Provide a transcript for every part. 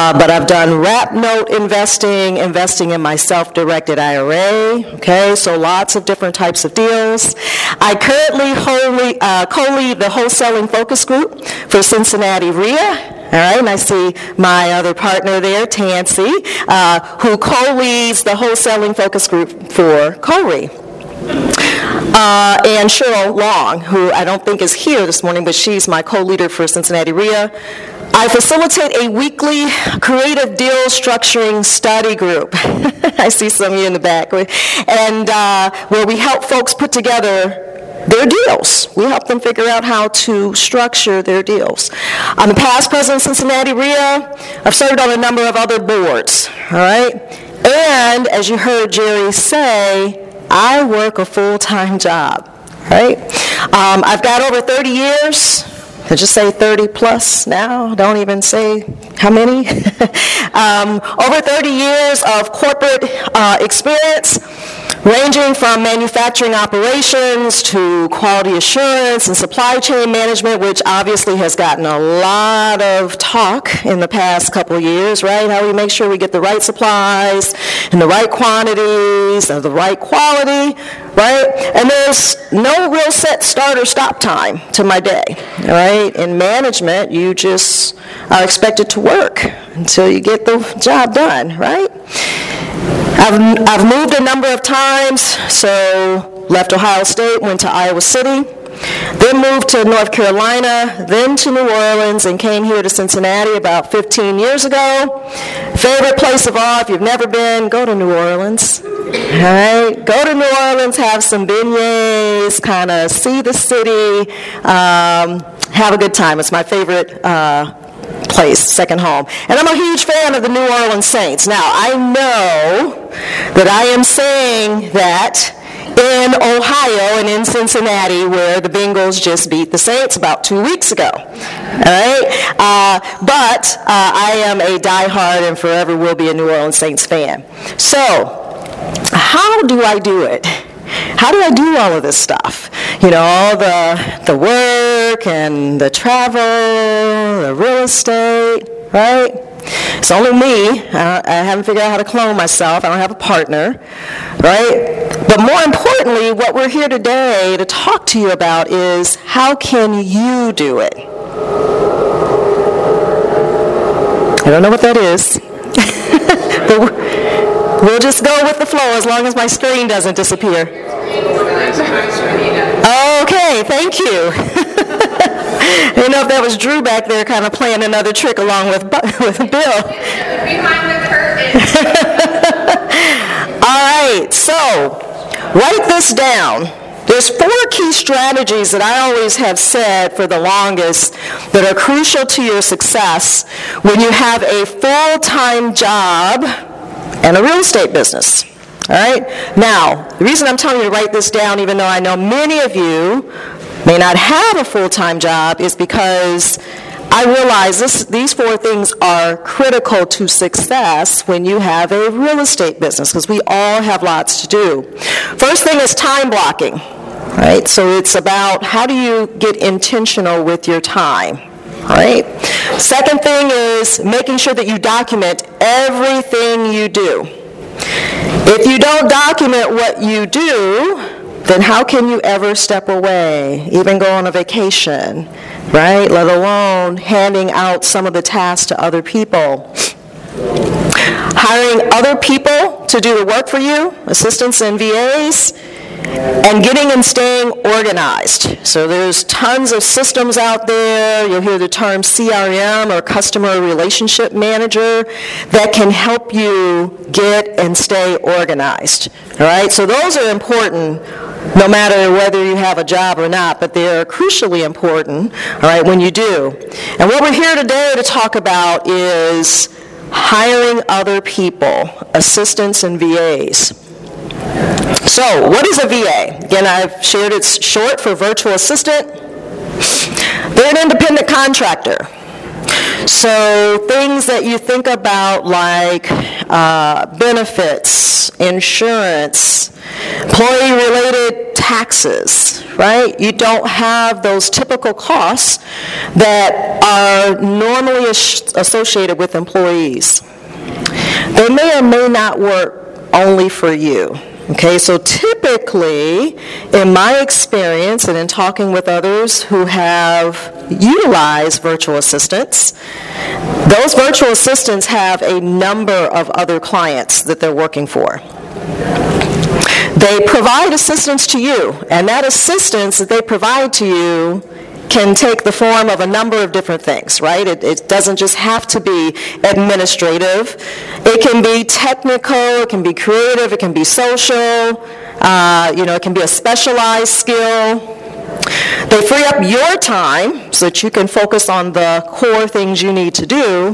But I've done wrap note investing in my self-directed IRA, okay, so lots of different types of deals. I currently co-lead the wholesaling focus group for Cincinnati RIA. All right, and I see my other partner there, Tansy, who co-leads the wholesaling focus group for CORE. And Cheryl Long, who I don't think is here this morning, but she's my co-leader for Cincinnati RIA. I facilitate a weekly creative deal structuring study group. I see some of you in the back. And where we help folks put together their deals. We help them figure out how to structure their deals. I'm the past president of Cincinnati RIA. I've served on a number of other boards, all right? And as you heard Jerry say, I work a full-time job, right? I've got over 30 years. I just say 30 plus now. Don't even say how many. Over 30 years of corporate experience, ranging from manufacturing operations to quality assurance and supply chain management, which obviously has gotten a lot of talk in the past couple of years, right? How we make sure we get the right supplies in the right quantities of the right quality, right? And there's no real set start or stop time to my day, right? In management, you just are expected to work until you get the job done, right? I've moved a number of times, so left Ohio State, went to Iowa City, then moved to North Carolina, then to New Orleans, and came here to Cincinnati about 15 years ago. Favorite place of all, if you've never been, go to New Orleans. All right, go to New Orleans, have some beignets, kind of see the city, have a good time. It's my favorite place, second home. And I'm a huge fan of the New Orleans Saints. Now, I know that I am saying that in Ohio and in Cincinnati, where the Bengals just beat the Saints about 2 weeks ago. All right? But I am a diehard and forever will be a New Orleans Saints fan. So, how do I do it? How do I do all of this stuff? You know, all the work and the travel, the real estate, right? It's only me. I haven't figured out how to clone myself. I don't have a partner, right? But more importantly, what we're here today to talk to you about is how can you do it? I don't know what that is. But we'll just go with the flow as long as my screen doesn't disappear. Okay, thank you. I didn't know if that was Drew back there kind of playing another trick along with Bill. Behind the curtain. All right, so write this down. There's 4 key strategies that I always have said for the longest that are crucial to your success when you have a full-time job and a real estate business. All right? Now, the reason I'm telling you to write this down, even though I know many of you may not have a full-time job, is because I realize these 4 things are critical to success when you have a real estate business, because we all have lots to do. First thing is time blocking. Right? So it's about how do you get intentional with your time. All right? Second thing is making sure that you document everything you do. If you don't document what you do, then how can you ever step away, even go on a vacation, right? Let alone handing out some of the tasks to other people. Hiring other people to do the work for you, assistants and VAs, and getting and staying organized. So there's tons of systems out there. You'll hear the term CRM or Customer Relationship Manager that can help you get and stay organized. All right, so those are important no matter whether you have a job or not, but they're crucially important, all right, when you do. And what we're here today to talk about is hiring other people, assistants and VAs. So, what is a VA? Again, I've shared it's short for virtual assistant. They're an independent contractor. So things that you think about like benefits, insurance, employee-related taxes, right? You don't have those typical costs that are normally associated with employees. They may or may not work only for you. Okay, so typically, in my experience and in talking with others who have utilized virtual assistants, those virtual assistants have a number of other clients that they're working for. They provide assistance to you, and that assistance that they provide to you can take the form of a number of different things, right? It doesn't just have to be administrative. It can be technical, it can be creative, it can be social, it can be a specialized skill. They free up your time so that you can focus on the core things you need to do,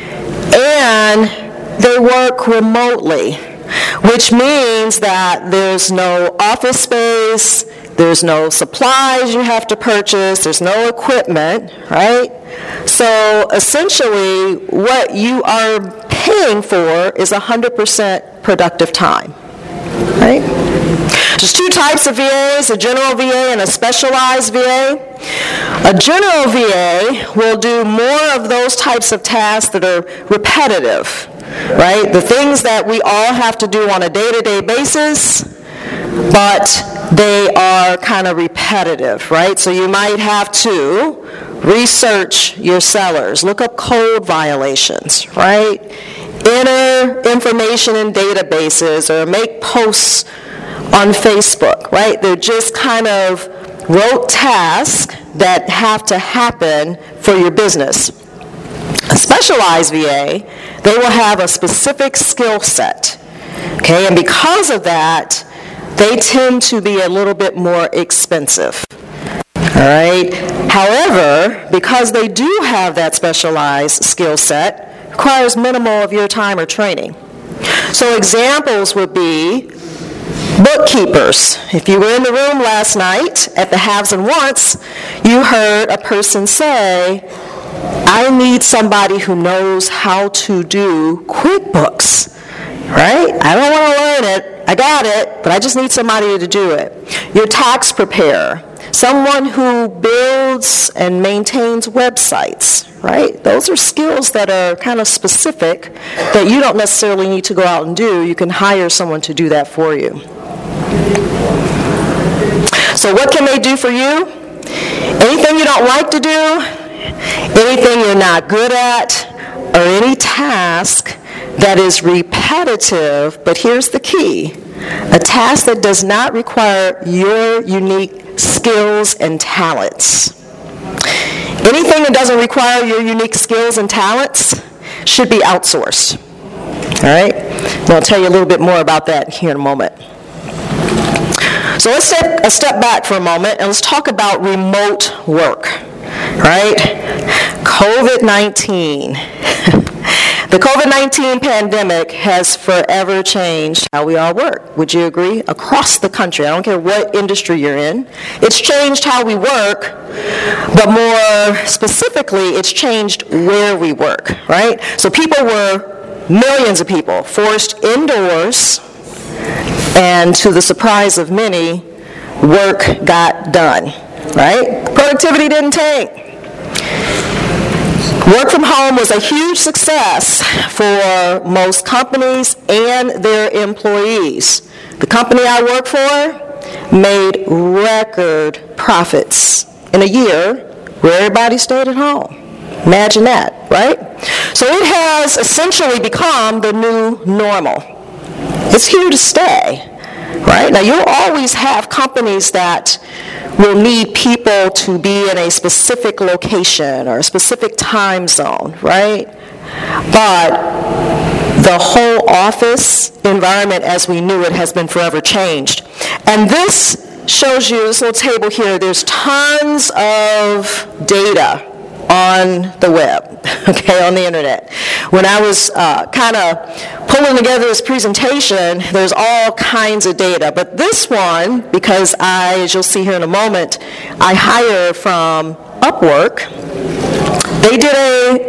and they work remotely, which means that there's no office space, there's no supplies you have to purchase, there's no equipment, right? So essentially, what you are paying for is 100% productive time, right? There's two types of VAs, a general VA and a specialized VA. A general VA will do more of those types of tasks that are repetitive, right? The things that we all have to do on a day-to-day basis, but they are kind of repetitive, right? So you might have to research your sellers, look up code violations, right? Enter information in databases or make posts on Facebook, right? They're just kind of rote tasks that have to happen for your business. A specialized VA, they will have a specific skill set, okay? And because of that, they tend to be a little bit more expensive, all right? However, because they do have that specialized skill set, it requires minimal of your time or training. So examples would be bookkeepers. If you were in the room last night at the Haves and Wants, you heard a person say, I need somebody who knows how to do QuickBooks, right? I don't want to learn it. I got it, but I just need somebody to do it. Your tax preparer, someone who builds and maintains websites, right? Those are skills that are kind of specific that you don't necessarily need to go out and do. You can hire someone to do that for you. So what can they do for you? Anything you don't like to do, anything you're not good at, or any task that is repetitive, but here's the key, a task that does not require your unique skills and talents. Anything that doesn't require your unique skills and talents should be outsourced. All right? And I'll tell you a little bit more about that here in a moment. So let's take a step back for a moment and let's talk about remote work, right? COVID-19. The COVID-19 pandemic has forever changed how we all work. Would you agree? Across the country. I don't care what industry you're in. It's changed how we work, but more specifically, it's changed where we work, right? So millions of people forced indoors, and to the surprise of many, work got done, right? Productivity didn't tank. Work from home was a huge success for most companies and their employees. The company I work for made record profits in a year where everybody stayed at home. Imagine that, right? So it has essentially become the new normal. It's here to stay, right? Now, you'll always have companies that will need people to be in a specific location or a specific time zone, right? But the whole office environment as we knew it has been forever changed. And this shows you, this little table here, there's tons of data on the web, okay, on the internet. When I was kind of pulling together this presentation, there's all kinds of data. But this one, because as you'll see here in a moment, I hire from Upwork. They did a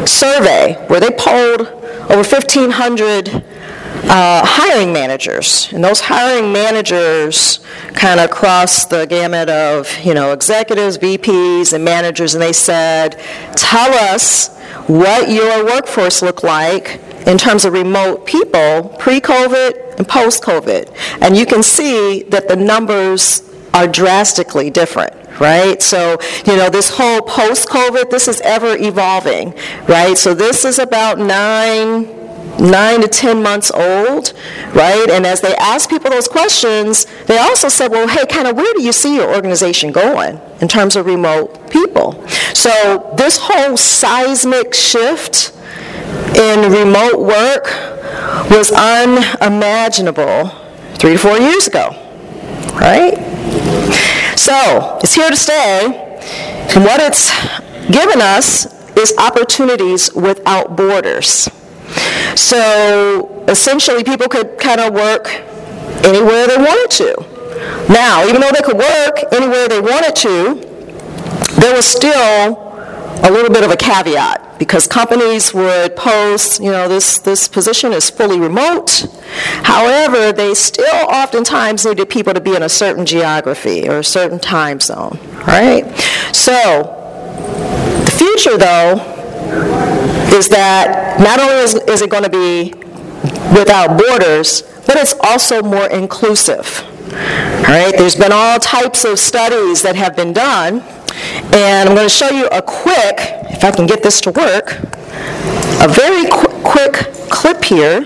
survey where they polled over 1,500 hiring managers, and those hiring managers kind of crossed the gamut of, executives, VPs, and managers, and they said, tell us what your workforce looked like in terms of remote people pre-COVID and post-COVID. And you can see that the numbers are drastically different. Right? So, this whole post-COVID, this is ever evolving, right? So this is about 9 to 10 months old, right? And as they ask people those questions, they also said, well, hey, kind of where do you see your organization going in terms of remote people? So this whole seismic shift in remote work was unimaginable 3 to 4 years ago, right? So it's here to stay, and what it's given us is opportunities without borders. So essentially people could kind of work anywhere they wanted to. Now, even though they could work anywhere they wanted to, there was still a little bit of a caveat, because companies would post, this position is fully remote. However, they still oftentimes needed people to be in a certain geography or a certain time zone, right? So the future, though, is that not only is it going to be without borders, but it's also more inclusive. All right, there's been all types of studies that have been done, and I'm going to show you a quick, if I can get this to work, a very quick clip here.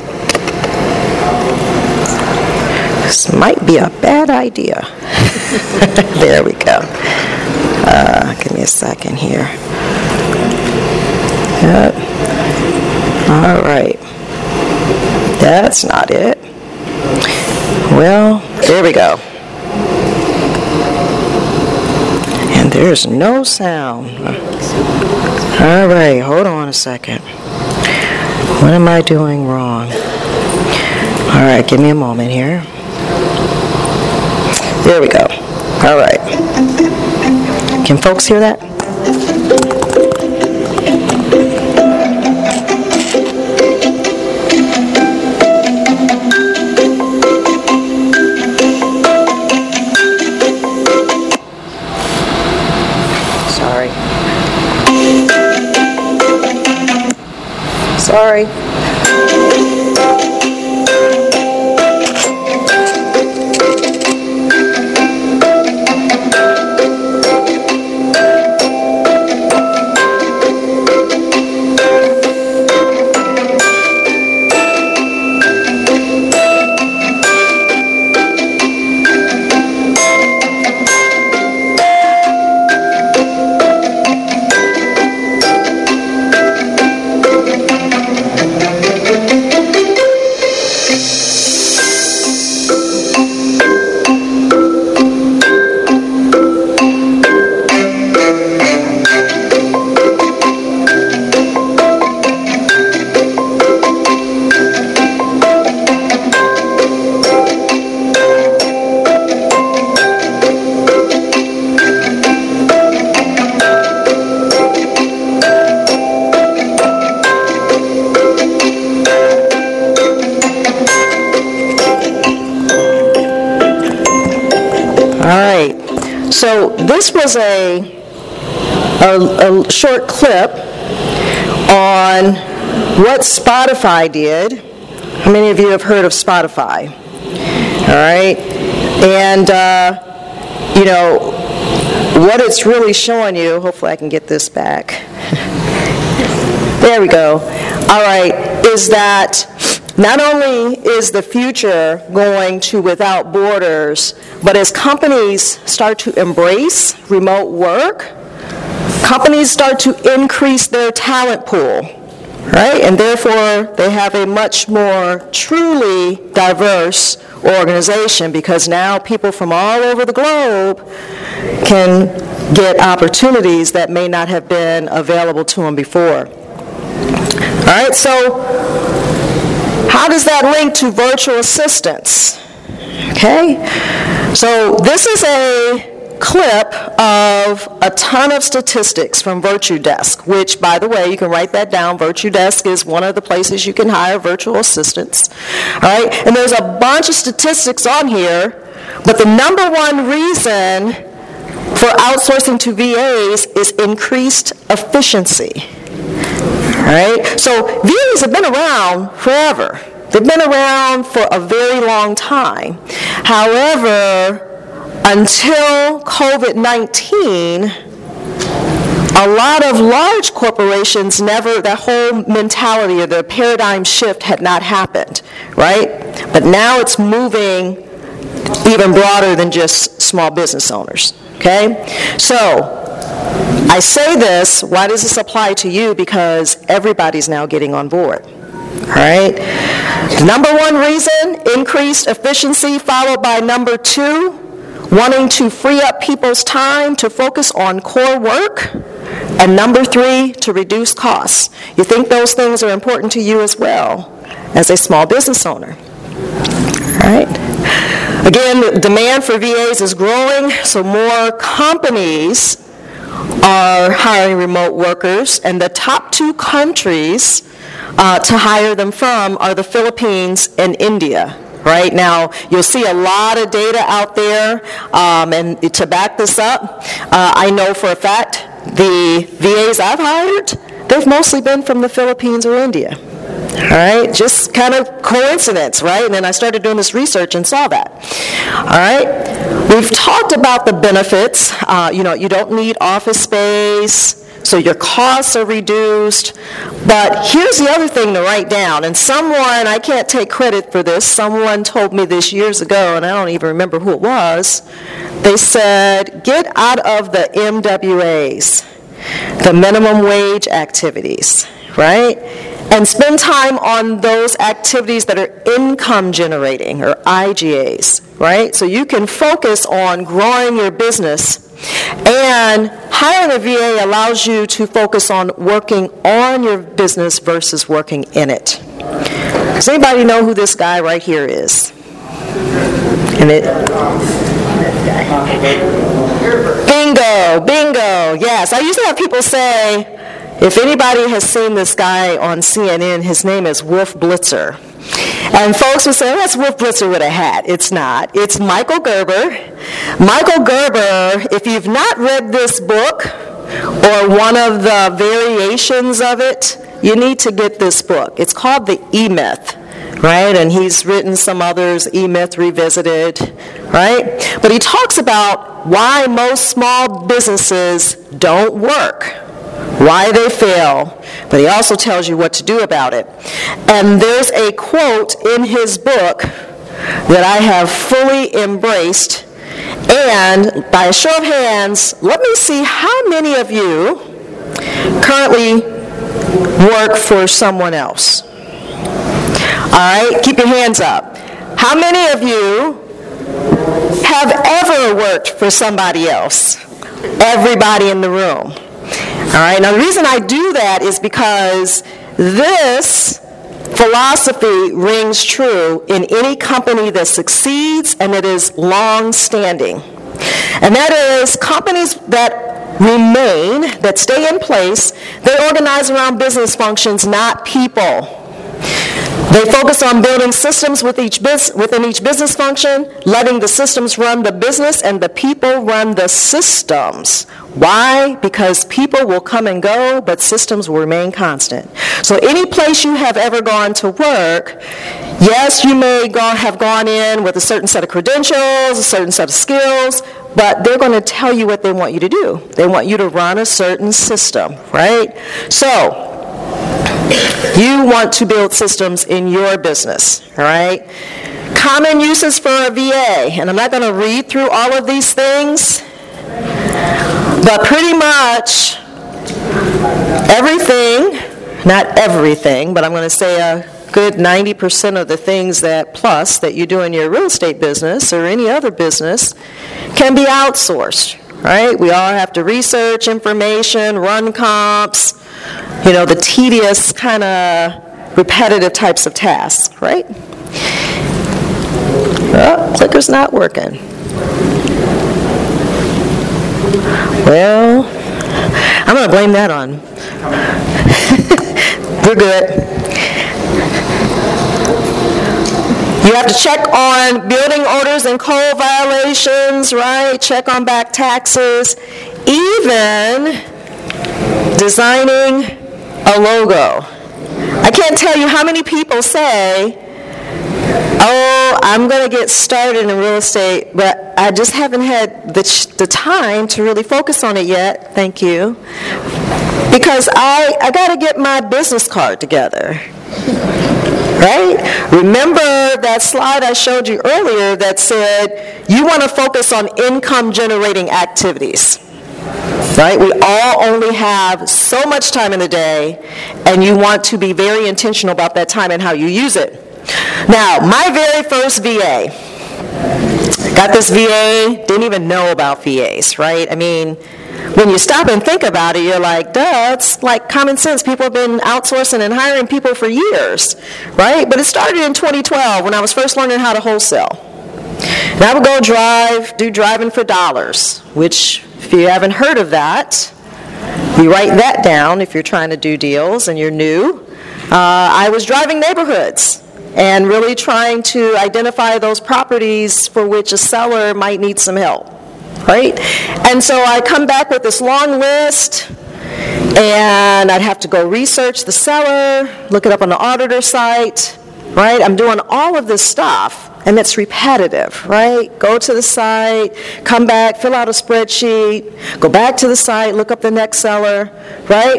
This might be a bad idea. There we go. Give me a second here. Yep. All right. That's not it. Well, there we go. And there's no sound. All right, hold on a second. What am I doing wrong? All right, give me a moment here. There we go. All right. Can folks hear that? Sorry. So this was a short clip on what Spotify did. How many of you have heard of Spotify? All right. And, what it's really showing you, hopefully I can get this back. There we go. All right, is that not only is the future going to without borders, but as companies start to embrace remote work, companies start to increase their talent pool, right? And therefore, they have a much more truly diverse organization, because now people from all over the globe can get opportunities that may not have been available to them before. All right, so how does that link to virtual assistants? Okay, so this is a clip of a ton of statistics from Virtue Desk, which, by the way, you can write that down. Virtue Desk is one of the places you can hire virtual assistants. All right? And there's a bunch of statistics on here, but the number one reason for outsourcing to VAs is increased efficiency. All right? So VAs have been around forever. They've been around for a very long time. However, until COVID-19, a lot of large corporations that whole mentality or the paradigm shift had not happened, right? But now it's moving even broader than just small business owners, okay? So, I say this, why does this apply to you? Because everybody's now getting on board, all right? Number one reason, increased efficiency, followed by number two, wanting to free up people's time to focus on core work, and number three, to reduce costs. You think those things are important to you as well as a small business owner, all right? Again, the demand for VAs is growing, so more companies are hiring remote workers, and the top two countries to hire them from are the Philippines and India. Right now, you'll see a lot of data out there, and to back this up, I know for a fact the VAs I've hired, they've mostly been from the Philippines or India. All right, just kind of coincidence, right? And then I started doing this research and saw that. All right, we've talked about the benefits. You don't need office space, so your costs are reduced. But here's the other thing to write down, and I can't take credit for this, someone told me this years ago, and I don't even remember who it was. They said, get out of the MWAs, the minimum wage activities, right? And spend time on those activities that are income generating, or IGAs, right? So you can focus on growing your business, and hiring a VA allows you to focus on working on your business versus working in it. Does anybody know who this guy right here is? Bingo, yes. I used to have people say, if anybody has seen this guy on CNN, his name is Wolf Blitzer. And folks would say, oh, that's Wolf Blitzer with a hat. It's not. It's Michael Gerber. Michael Gerber, if you've not read this book or one of the variations of it, you need to get this book. It's called The E-Myth, right? And he's written some others, E-Myth Revisited, right? But he talks about why most small businesses don't work, why they fail, but he also tells you what to do about it. And there's a quote in his book that I have fully embraced, and by a show of hands, let me see how many of you currently work for someone else. All right, keep your hands up. How many of you have ever worked for somebody else? Everybody in the room. All right, now the reason I do that is because this philosophy rings true in any company that succeeds and that is long-standing. And that is companies that remain, that stay in place, they organize around business functions, not people. They focus on building systems within each business function, letting the systems run the business and the people run the systems. Why? Because people will come and go, but systems will remain constant. So any place you have ever gone to work, yes, you may have gone in with a certain set of credentials, a certain set of skills, but they're going to tell you what they want you to do. They want you to run a certain system, right? So you want to build systems in your business, all right? Common uses for a VA, and I'm not going to read through all of these things, but pretty much everything, not everything, but I'm going to say a good 90% of the things that you do in your real estate business or any other business can be outsourced, right? We all have to research information, run comps, the tedious kind of repetitive types of tasks, right? Oh, clicker's not working. Well, I'm going to blame that on. We're good. You have to check on building orders and code violations, right? Check on back taxes. Even designing a logo. I can't tell you how many people say, oh, I'm going to get started in real estate, but I just haven't had the time to really focus on it yet. Thank you. Because I got to get my business card together. Right? Remember that slide I showed you earlier that said you want to focus on income generating activities. Right? We all only have so much time in the day, and you want to be very intentional about that time and how you use it. Now, my very first VA, got this VA, didn't even know about VAs, right? I mean, when you stop and think about it, you're like, duh, it's like common sense. People have been outsourcing and hiring people for years, right? But it started in 2012 when I was first learning how to wholesale. And I would go do driving for dollars, which, if you haven't heard of that, you write that down if you're trying to do deals and you're new. I was driving neighborhoods and really trying to identify those properties for which a seller might need some help, right? And so I come back with this long list, and I'd have to go research the seller, look it up on the auditor site, right? I'm doing all of this stuff, and it's repetitive, right? Go to the site, come back, fill out a spreadsheet, go back to the site, look up the next seller, right?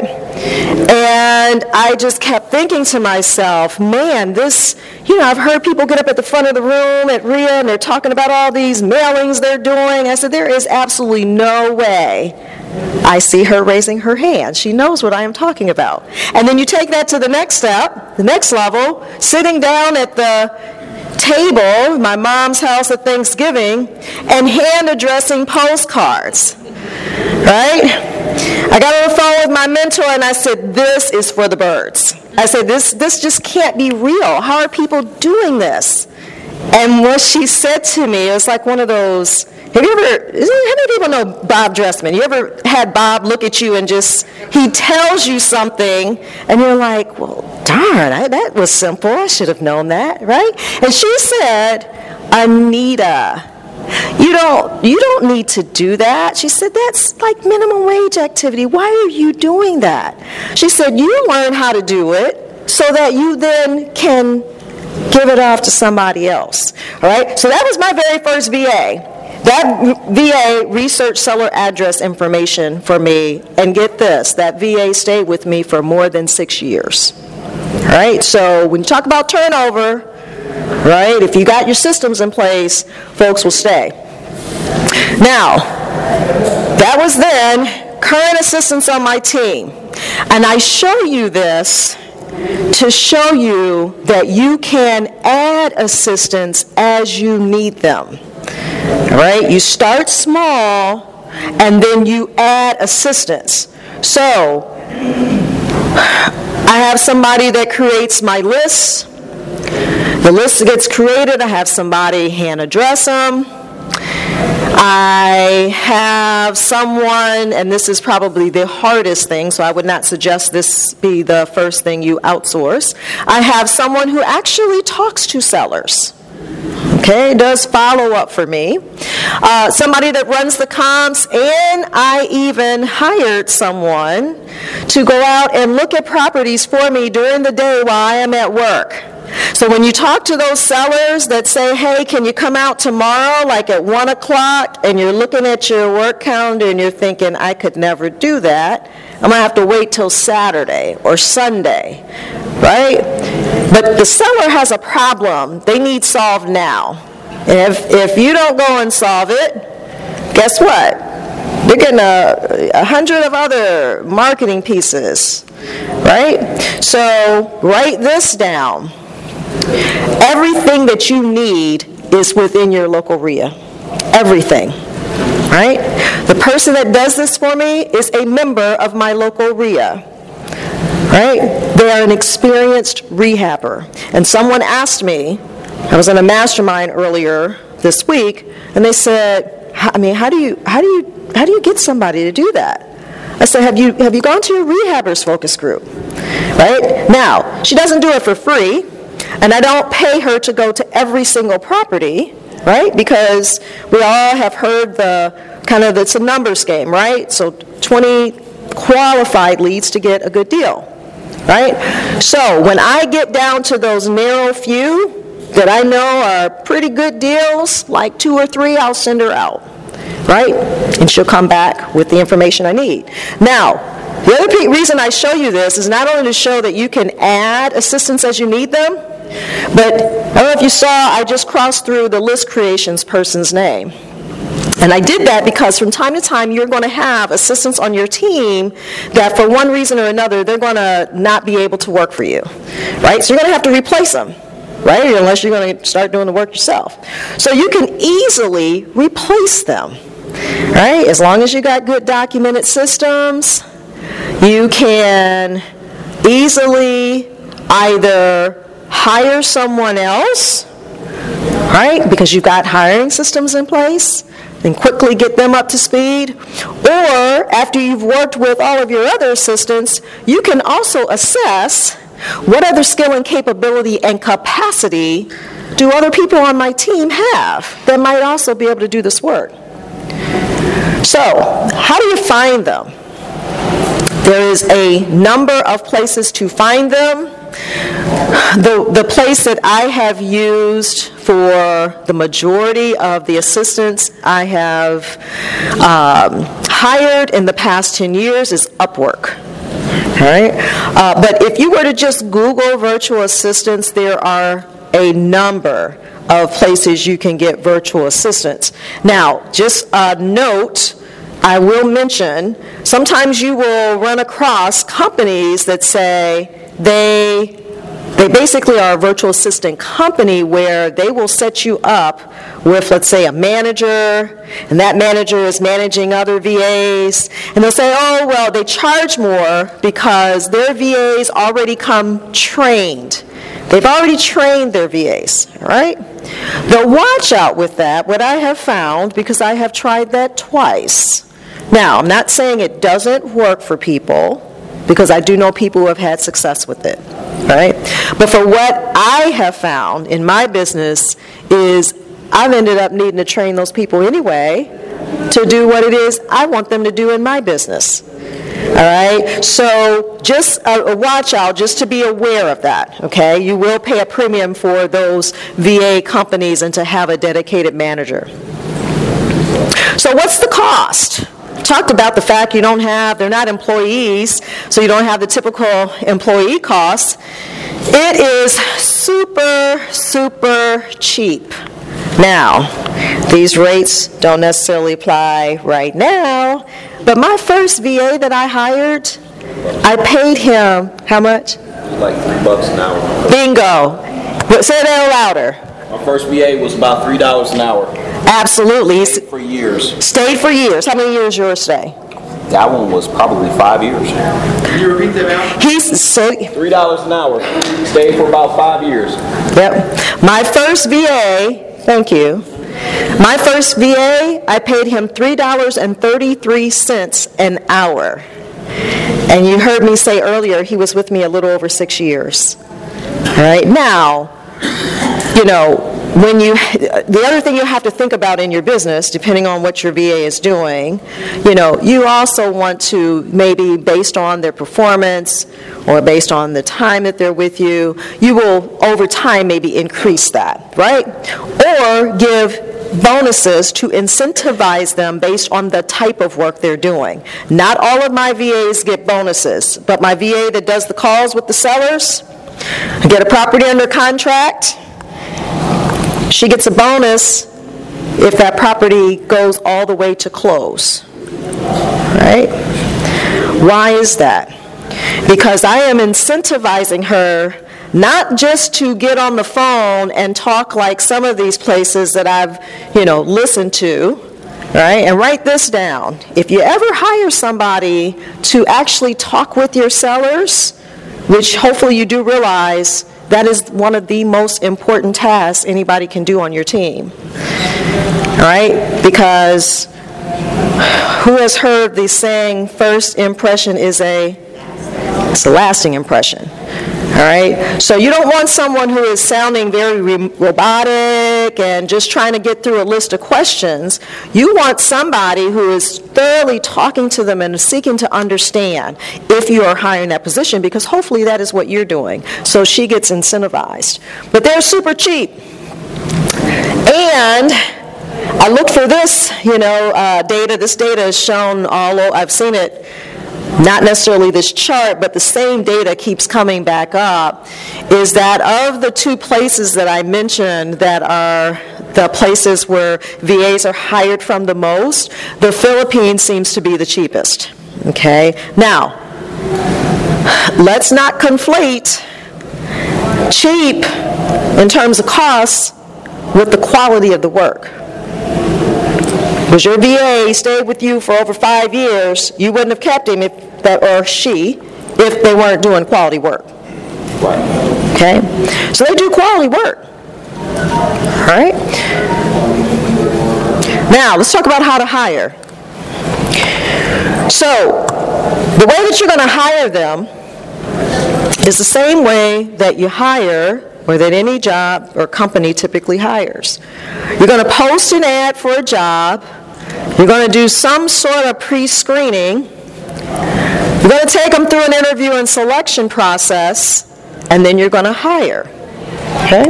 And I just kept thinking to myself, man, this, I've heard people get up at the front of the room at RIA and they're talking about all these mailings they're doing. I said, there is absolutely no way. I see her raising her hand. She knows what I am talking about. And then you take that to the next step, the next level, sitting down at the table, my mom's house at Thanksgiving, and hand addressing postcards, right? I got on the phone with my mentor and I said, this is for the birds. I said, this just can't be real. How are people doing this? And what she said to me, it was like one of those, how many people know Bob Dressman? You ever had Bob look at you and he tells you something and you're like, well, darn, that was simple. I should have known that, right? And she said, Anita, you don't need to do that. She said, that's like minimum wage activity. Why are you doing that? She said, you learn how to do it so that you then can give it off to somebody else. All right? So that was my very first VA. That VA researched seller address information for me, and get this, that VA stayed with me for more than 6 years. All right? So when you talk about turnover, right, if you got your systems in place, folks will stay. Now, that was then current assistants on my team. And I show you this to show you that you can add assistants as you need them. All right? You start small, and then you add assistants. So, I have somebody that creates my lists. The list gets created. I have somebody hand address them. I have someone, and this is probably the hardest thing, so I would not suggest this be the first thing you outsource. I have someone who actually talks to sellers. Okay, does follow up for me. Somebody that runs the comps, and I even hired someone to go out and look at properties for me during the day while I am at work. So when you talk to those sellers that say, hey, can you come out tomorrow, like at 1 o'clock, and you're looking at your work calendar and you're thinking, I could never do that, I'm going to have to wait till Saturday or Sunday, right? But the seller has a problem they need solved now. And if you don't go and solve it, guess what? They're getting 100 of other marketing pieces, right? So write this down. Everything that you need is within your local RIA. Everything. Right? The person that does this for me is a member of my local RIA. Right? They are an experienced rehabber. And someone asked me, I was in a mastermind earlier this week, and they said, how do you get somebody to do that? I said, have you gone to your rehabbers focus group? Right? Now, she doesn't do it for free, and I don't pay her to go to every single property, right? Because we all have heard it's a numbers game, right? So 20 qualified leads to get a good deal, right? So when I get down to those narrow few that I know are pretty good deals, like 2 or 3, I'll send her out, right? And she'll come back with the information I need. Now, the other reason I show you this is not only to show that you can add assistants as you need them, but I don't know if you saw, I just crossed through the list creations person's name. And I did that because from time to time you're going to have assistants on your team that for one reason or another they're going to not be able to work for you, right? So you're going to have to replace them, right? Unless you're going to start doing the work yourself. So you can easily replace them, right? As long as you got good documented systems, you can easily either hire someone else, right? Because you've got hiring systems in place, and quickly get them up to speed. Or after you've worked with all of your other assistants, you can also assess what other skill and capability and capacity do other people on my team have that might also be able to do this work. So, how do you find them? There is a number of places to find them. The place that I have used for the majority of the assistants I have hired in the past 10 years is Upwork. All right? But if you were to just Google virtual assistants, there are a number of places you can get virtual assistants. Now, just a note, I will mention, sometimes you will run across companies that say they basically are a virtual assistant company where they will set you up with, let's say, a manager, and that manager is managing other VAs, and they'll say, oh, well, they charge more because their VAs already come trained. They've already trained their VAs, all right? But watch out with that. What I have found, because I have tried that twice. Now, I'm not saying it doesn't work for people, because I do know people who have had success with it, right? But for what I have found in my business is I've ended up needing to train those people anyway to do what it is I want them to do in my business. All right? So just watch out, just to be aware of that, okay? You will pay a premium for those VA companies and to have a dedicated manager. So what's the cost? Talked about the fact they're not employees, so you don't have the typical employee costs. It is super, super cheap. Now, these rates don't necessarily apply right now, but my first VA that I hired, I paid him, how much? Like $3 an hour. Bingo. Say that louder. My first VA was about $3 an hour. Absolutely. Stayed for years. Stayed for years. How many years yours stay? That one was probably 5 years. Can you repeat that now? He's said $3 an hour. Stayed for about 5 years. Yep. My first VA, thank you. My first VA, I paid him $3.33 an hour. And you heard me say earlier, he was with me a little over 6 years. All right. Now, the other thing you have to think about in your business, depending on what your VA is doing, you also want to, maybe based on their performance or based on the time that they're with you, you will over time maybe increase that, right? Or give bonuses to incentivize them based on the type of work they're doing. Not all of my VAs get bonuses, but my VA that does the calls with the sellers, get a property under contract, she gets a bonus if that property goes all the way to close, right? Why is that? Because I am incentivizing her not just to get on the phone and talk like some of these places that I've, listened to, right? And write this down. If you ever hire somebody to actually talk with your sellers, which hopefully you do realize that is one of the most important tasks anybody can do on your team. All right? Because who has heard the saying, first impression is it's a lasting impression. All right? So you don't want someone who is sounding very robotic and just trying to get through a list of questions. You want somebody who is thoroughly talking to them and seeking to understand if you are hiring that position, because hopefully that is what you're doing. So she gets incentivized. But they're super cheap. And I looked for this, data. This data is shown all over. I've seen it. Not necessarily this chart, but the same data keeps coming back up, is that of the two places that I mentioned that are the places where VAs are hired from the most, the Philippines seems to be the cheapest. Okay? Now, let's not conflate cheap in terms of costs with the quality of the work. Because your VA stayed with you for over 5 years, you wouldn't have kept him or she if they weren't doing quality work. Right. Okay? So they do quality work. All right? Now, let's talk about how to hire. So, the way that you're going to hire them is the same way that you hire, or that any job or company typically hires. You're going to post an ad for a job. You're going to do some sort of pre-screening. You're going to take them through an interview and selection process, and then you're going to hire. Okay?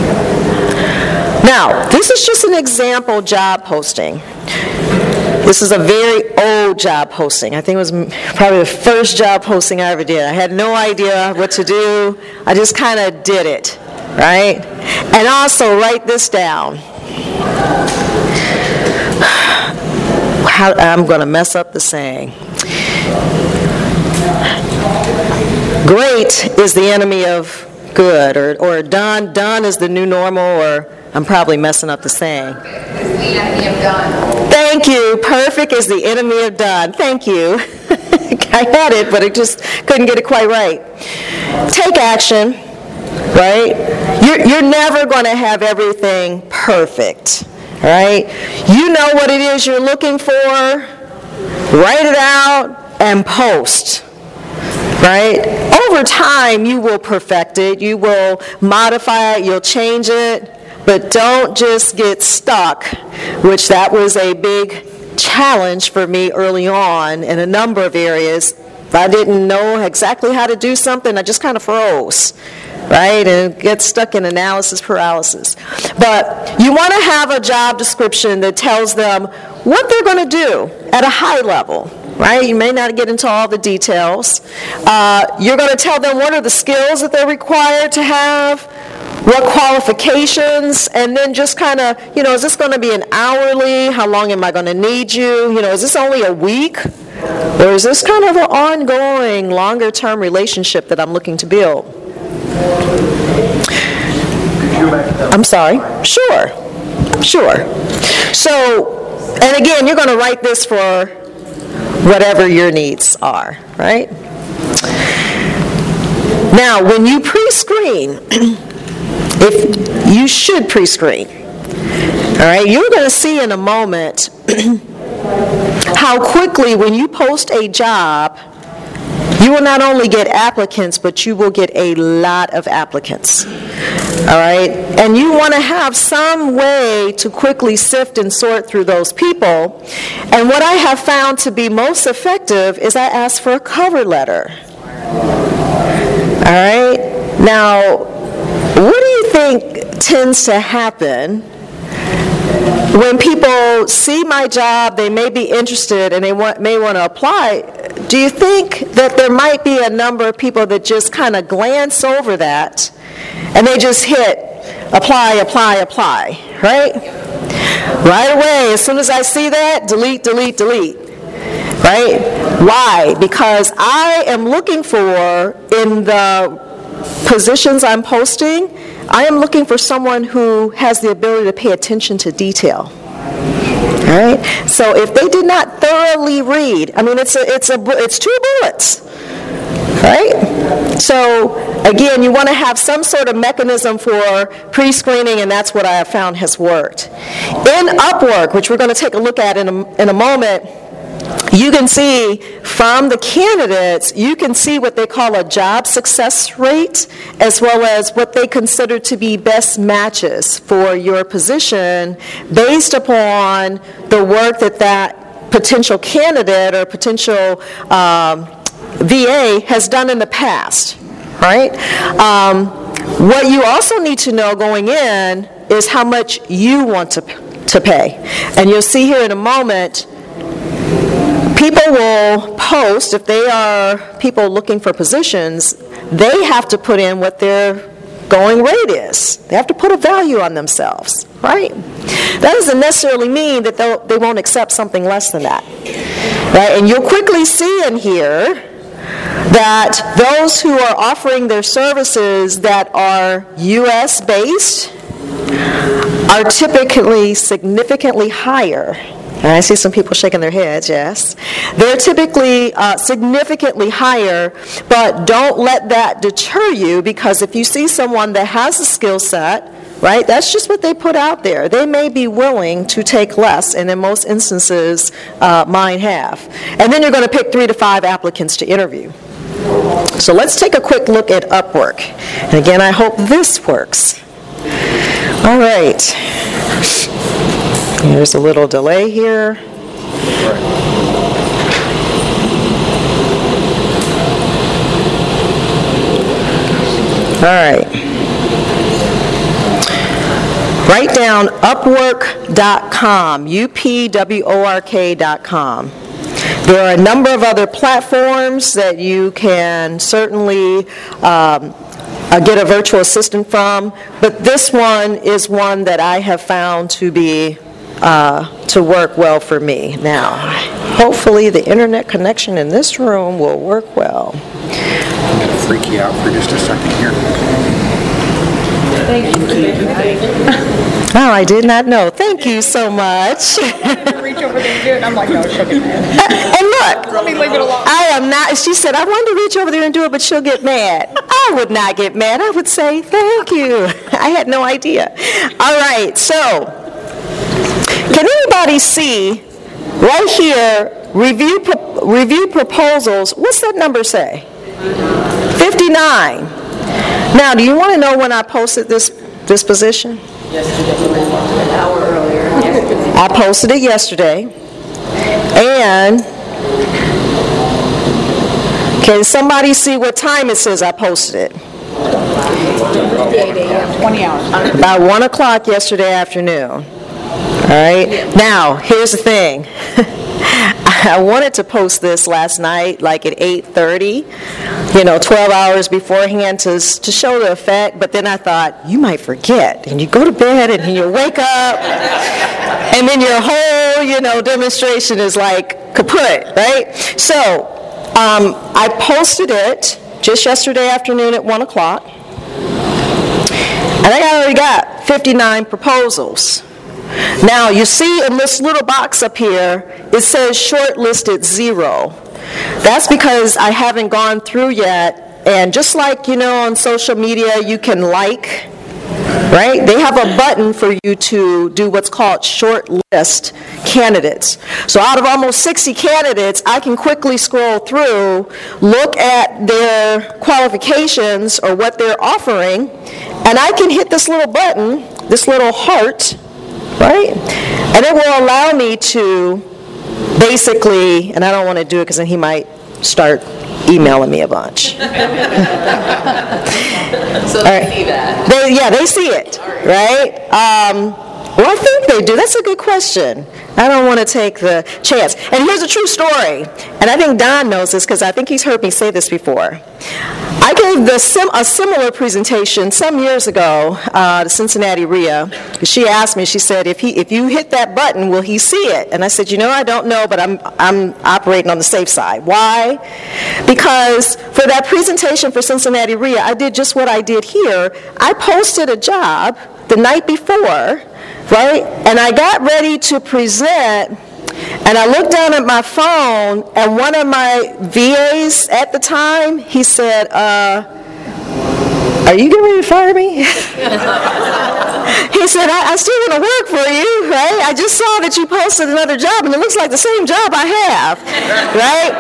Now, this is just an example job posting. This is a very old job posting. I think it was probably the first job posting I ever did. I had no idea what to do. I just kind of did it, right? And also, write this down. I'm going to mess up the saying. Great is the enemy of good, or done is the new normal, or I'm probably messing up the saying. It's the enemy of done. Thank you. Perfect is the enemy of done. Thank you. I had it, but I just couldn't get it quite right. Take action, right? You're never going to have everything perfect, right? You know what it is you're looking for. Write it out and post. Right? Over time, you will perfect it. You will modify it. You'll change it. But don't just get stuck, which that was a big challenge for me early on in a number of areas. If I didn't know exactly how to do something, I just kind of froze, right? And get stuck in analysis paralysis. But you want to have a job description that tells them what they're going to do at a high level. Right? You may not get into all the details. You're going to tell them what are the skills that they're required to have, what qualifications, and then just kind of, is this going to be an hourly? How long am I going to need you? Is this only a week? Or is this kind of an ongoing, longer-term relationship that I'm looking to build? I'm sorry. Sure. So, and again, you're going to write this for whatever your needs are, right? Now, when you pre-screen, if you should pre-screen, all right, you're going to see in a moment how quickly when you post a job, you will not only get applicants, but you will get a lot of applicants. All right? And you want to have some way to quickly sift and sort through those people. And what I have found to be most effective is I ask for a cover letter. All right? Now, what do you think tends to happen when people see my job, they may be interested, and they may want to apply? Do you think that there might be a number of people that just kind of glance over that, and they just hit apply, right? Right away, as soon as I see that, delete, right? Why? Because I am looking for, in the positions I'm posting, I am looking for someone who has the ability to pay attention to detail. All right? So if they did not thoroughly read, I mean, it's 2 bullets, right? So again, you want to have some sort of mechanism for pre-screening, and that's what I have found has worked. In Upwork, which we're going to take a look at in a moment, you can see from the candidates, you can see what they call a job success rate, as well as what they consider to be best matches for your position based upon the work that potential candidate or potential VA has done in the past, right? What you also need to know going in is how much you want to pay. And you'll see here in a moment, people will post, if they are people looking for positions, they have to put in what their going rate is. They have to put a value on themselves, right? That doesn't necessarily mean that they won't accept something less than that, right? And you'll quickly see in here that those who are offering their services that are U.S. based are typically significantly higher. And I see some people shaking their heads, yes. They're typically significantly higher, but don't let that deter you, because if you see someone that has a skill set, right, that's just what they put out there. They may be willing to take less, and in most instances, mine have. And then you're going to pick 3 to 5 applicants to interview. So let's take a quick look at Upwork. And again, I hope this works. All right. There's a little delay here. All right. Write down Upwork.com, UPWORK.com. There are a number of other platforms that you can certainly get a virtual assistant from, but this one is one that I have found to be to work well for me. Now, hopefully the internet connection in this room will work well. I'm going to freak you out for just a second here. Thank you. Oh, I did not know. Thank you so much. Reach over there and do it. I'm like, no, she'll get mad. And look, Let me leave it alone. I am not, she said, I wanted to reach over there and do it, but she'll get mad. I would not get mad. I would say, thank you. I had no idea. All right, so, can anybody see right here, review proposals, what's that number say? 59. Now, do you want to know when I posted this position? Yesterday, an hour earlier. Yesterday. I posted it yesterday. And can somebody see what time it says I posted it? 8 a.m., 20 hours. About 1 o'clock yesterday afternoon. All right. Now, here's the thing. I wanted to post this last night, like at 8:30, 12 hours beforehand to show the effect, but then I thought, you might forget, and you go to bed, and you wake up, and then your whole, demonstration is like kaput, right? So, I posted it just yesterday afternoon at 1 o'clock, and I already got 59 proposals. Now, you see in this little box up here, it says shortlisted 0. That's because I haven't gone through yet, and just like, on social media, you can like, right? They have a button for you to do what's called shortlist candidates. So out of almost 60 candidates, I can quickly scroll through, look at their qualifications or what they're offering, and I can hit this little button, this little heart, right? And it will allow me to basically, and I don't want to do it because then he might start emailing me a bunch. So they see that. They see it, right? Well, I think they do. That's a good question. I don't want to take the chance. And here's a true story. And I think Don knows this because I think he's heard me say this before. I gave a similar presentation some years ago to Cincinnati RIA. She asked me, she said, if you hit that button, will he see it? And I said, I don't know, but I'm operating on the safe side. Why? Because for that presentation for Cincinnati RIA, I did just what I did here. I posted a job the night before, right? And I got ready to present and I looked down at my phone, and one of my VAs at the time, he said, are you getting ready to fire me? He said, I still want to work for you, right? I just saw that you posted another job, and it looks like the same job I have, right?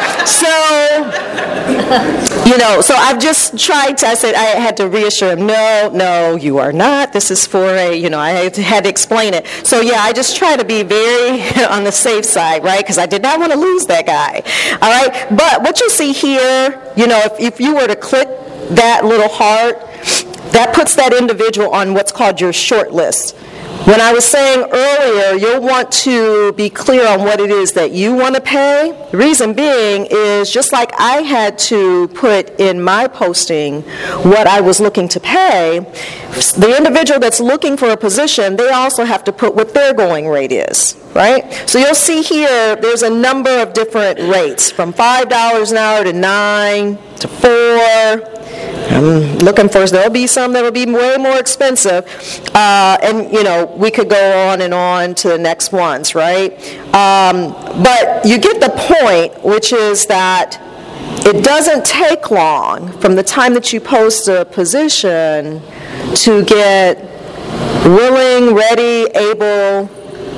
So I've just tried to, I had to reassure him, no, you are not. This is for I had to explain it. So yeah, I just try to be very on the safe side, right? Because I did not want to lose that guy, all right? But what you see here, if you were to click that little heart, that puts that individual on what's called your short list. When I was saying earlier, you'll want to be clear on what it is that you want to pay. The reason being is just like I had to put in my posting what I was looking to pay, the individual that's looking for a position, they also have to put what their going rate is, right? So you'll see here, there's a number of different rates, from $5 an hour to $9 to $4. I'm looking for, there'll be some that will be way more expensive, and we could go on and on to the next ones, right? But you get the point, which is that it doesn't take long from the time that you post a position to get willing, ready, able,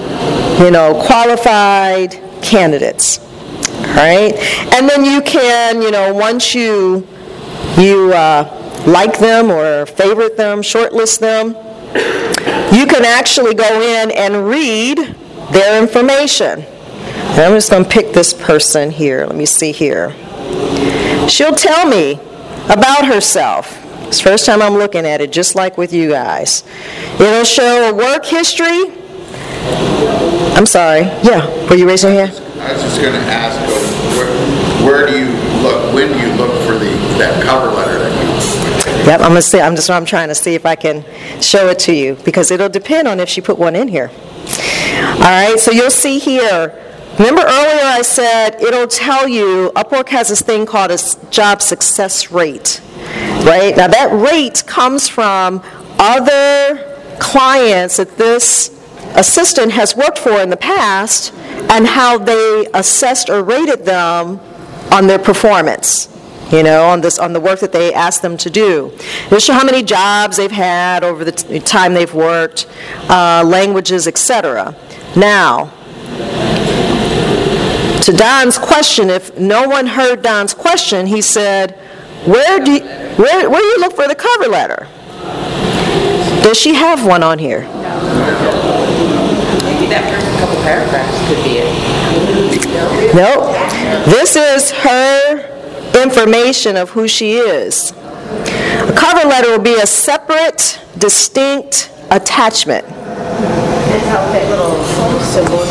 qualified candidates, all right? And then you can, once you like them or favorite them, shortlist them, you can actually go in and read their information. And I'm just going to pick this person here. Let me see here. She'll tell me about herself. It's the first time I'm looking at it, just like with you guys. It'll show a work history. I'm sorry. Yeah, were you raising your hand? I was just going to ask, where do you look? When do you look for that cover letter that you? Yep, I'm trying to see if I can show it to you, because it'll depend on if she put one in here. All right, so you'll see here. Remember earlier I said it'll tell you Upwork has this thing called a job success rate, right? Now that rate comes from other clients that this assistant has worked for in the past and how they assessed or rated them on their performance, on the work that they asked them to do. It'll show how many jobs they've had over the time they've worked, languages, etc. Now, to Don's question, if no one heard Don's question, he said, where do you look for the cover letter? Does she have one on here? Maybe that first couple paragraphs could be it. Nope. This is her information of who she is. A cover letter will be a separate, distinct attachment. That's how that little symbol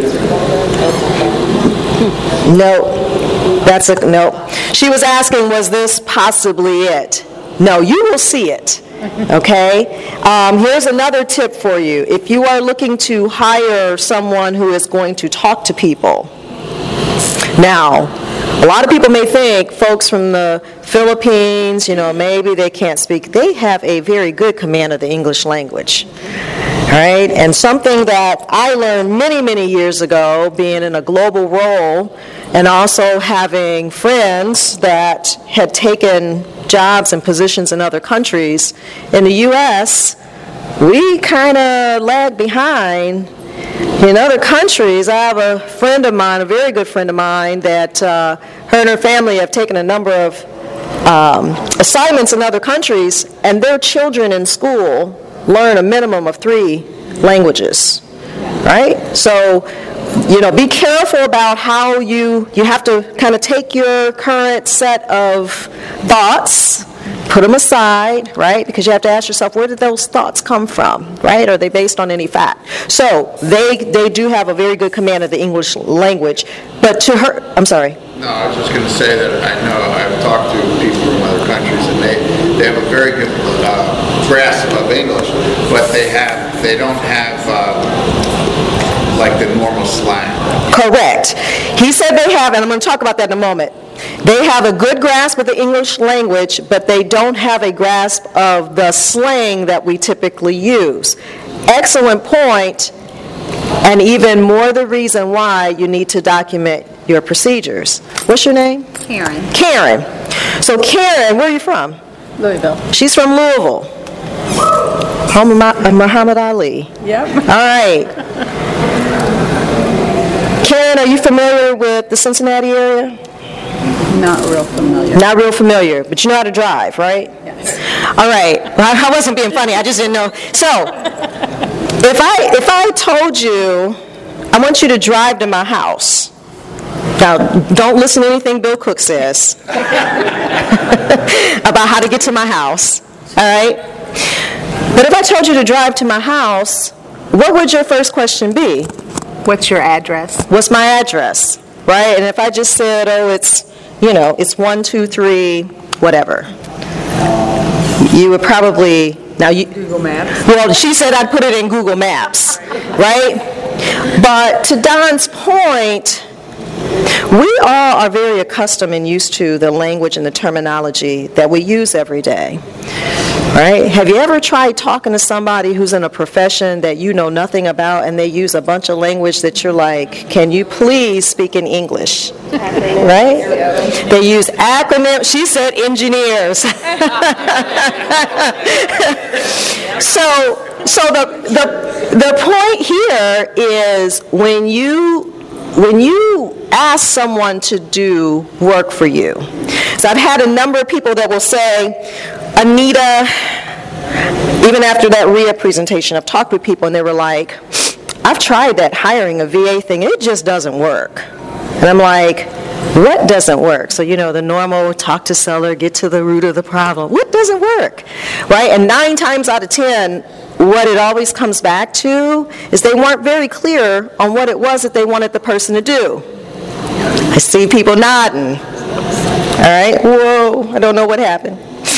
is. No. She was asking, was this possibly it? No, you will see it. Okay? Here's another tip for you. If you are looking to hire someone who is going to talk to people. Now, a lot of people may think folks from the Philippines, maybe they can't speak. They have a very good command of the English language. All right? And something that I learned many, many years ago, being in a global role and also having friends that had taken jobs and positions in other countries, in the U.S., we kind of lag behind. In other countries, I have a friend of mine, a very good friend of mine, that her and her family have taken a number of assignments in other countries, and their children in school learn a minimum of 3 languages, right? So, be careful about how you have to kind of take your current set of thoughts, put them aside, right? Because you have to ask yourself, where did those thoughts come from, right? Are they based on any fact? So they do have a very good command of the English language. But to her, I'm sorry. No, I was just going to say that I know I've talked to people from other countries, and they have a very good grasp of English, but they don't have like the normal slang. Correct. He said they have, and I'm going to talk about that in a moment. They have a good grasp of the English language, but they don't have a grasp of the slang that we typically use. Excellent point. And even more the reason why you need to document your procedures. What's your name? Karen. Karen. So Karen, where are you from? Louisville. She's from Louisville. Home of Muhammad Ali. Yep. All right. Karen, are you familiar with the Cincinnati area? Not real familiar. Not real familiar, but you know how to drive, right? Yes. All right. Well, I wasn't being funny. I just didn't know. So, if I told you, I want you to drive to my house. Now, don't listen to anything Bill Cook says about how to get to my house. All right? But if I told you to drive to my house, what would your first question be? What's your address? What's my address? Right? And if I just said, oh, it's 123, whatever, you would probably, Google Maps. well, she said I'd put it in Google Maps, right? But to Don's point, we all are very accustomed and used to the language and the terminology that we use every day, right? Have you ever tried talking to somebody who's in a profession that you know nothing about and they use a bunch of language that you're like, can you please speak in English? Right? They use acronyms. She said engineers. So the point here is when you ask someone to do work for you. So I've had a number of people that will say, Anita, even after that RIA presentation, I've talked with people and they were like, I've tried that hiring a VA thing, it just doesn't work. And I'm like, what doesn't work? So, the normal talk to seller, get to the root of the problem. What doesn't work? Right? And 9 times out of 10, what it always comes back to is they weren't very clear on what it was that they wanted the person to do. I see people nodding. All right? Whoa, I don't know what happened.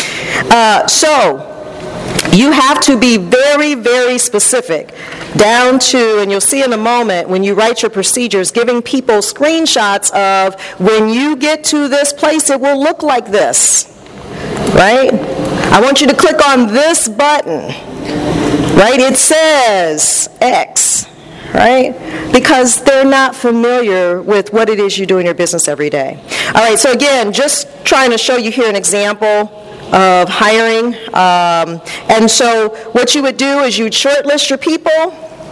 So, you have to be very, very specific, down to, and you'll see in a moment when you write your procedures, giving people screenshots of when you get to this place, it will look like this, right? I want you to click on this button, right? It says X, right? Because they're not familiar with what it is you do in your business every day. All right, so again, just trying to show you here an example of hiring. And so what you would do is you'd shortlist your people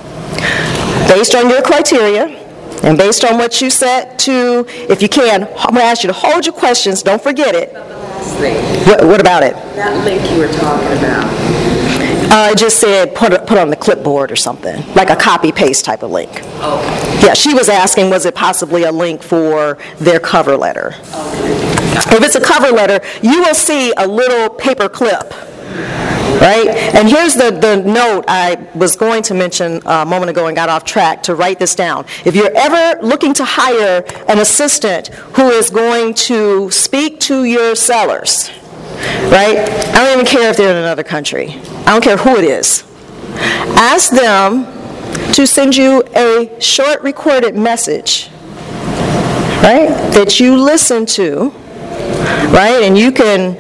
based on your criteria and based on what you set to, if you can, I'm going to ask you to hold your questions, don't forget it. What about it? That link you were talking about. It just said put on the clipboard or something, like a copy-paste type of link. Okay. Yeah, she was asking, was it possibly a link for their cover letter? If it's a cover letter, you will see a little paper clip, right? And here's the note I was going to mention a moment ago and got off track to write this down. If you're ever looking to hire an assistant who is going to speak to your sellers, right? I don't even care if they're in another country. I don't care who it is. Ask them to send you a short recorded message, right, that you listen to, right? And you can,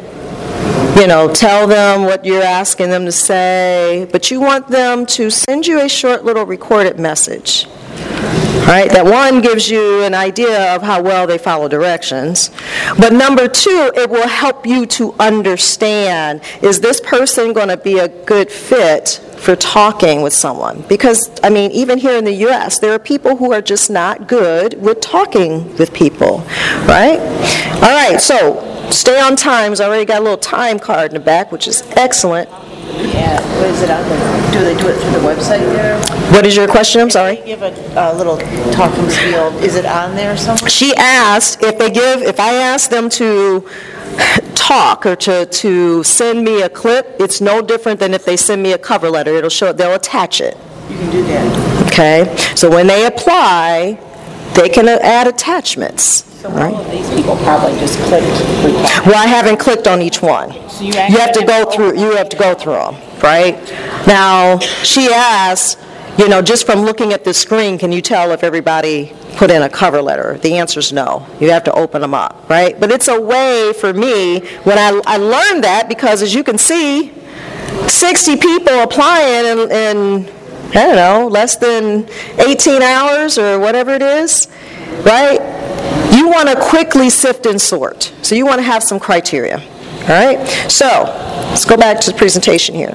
tell them what you're asking them to say, but you want them to send you a short little recorded message. Right? That one gives you an idea of how well they follow directions. But number 2, it will help you to understand, is this person going to be a good fit for talking with someone? Because, even here in the U.S., there are people who are just not good with talking with people. Right? All right, so stay on time. I already got a little time card in the back, which is excellent. Yeah, what is it on there? Do they do it through the website there? What is your question? I'm sorry. They give a little talking spiel. Is it on there somewhere? She asked if I asked them to talk or to send me a clip, it's no different than if they send me a cover letter. It'll show it, they'll attach it. You can do that. Okay? So when they apply, they can add attachments. So all of these people probably just clicked reply. Well, I haven't clicked on each one. So you have to go through them, right? Now, she asked, just from looking at the screen, can you tell if everybody put in a cover letter? The answer is no. You have to open them up, right? But it's a way for me, when I learned that, because as you can see, 60 people applying and I don't know, less than 18 hours or whatever it is, right? You want to quickly sift and sort. So you want to have some criteria. All right? So let's go back to the presentation here.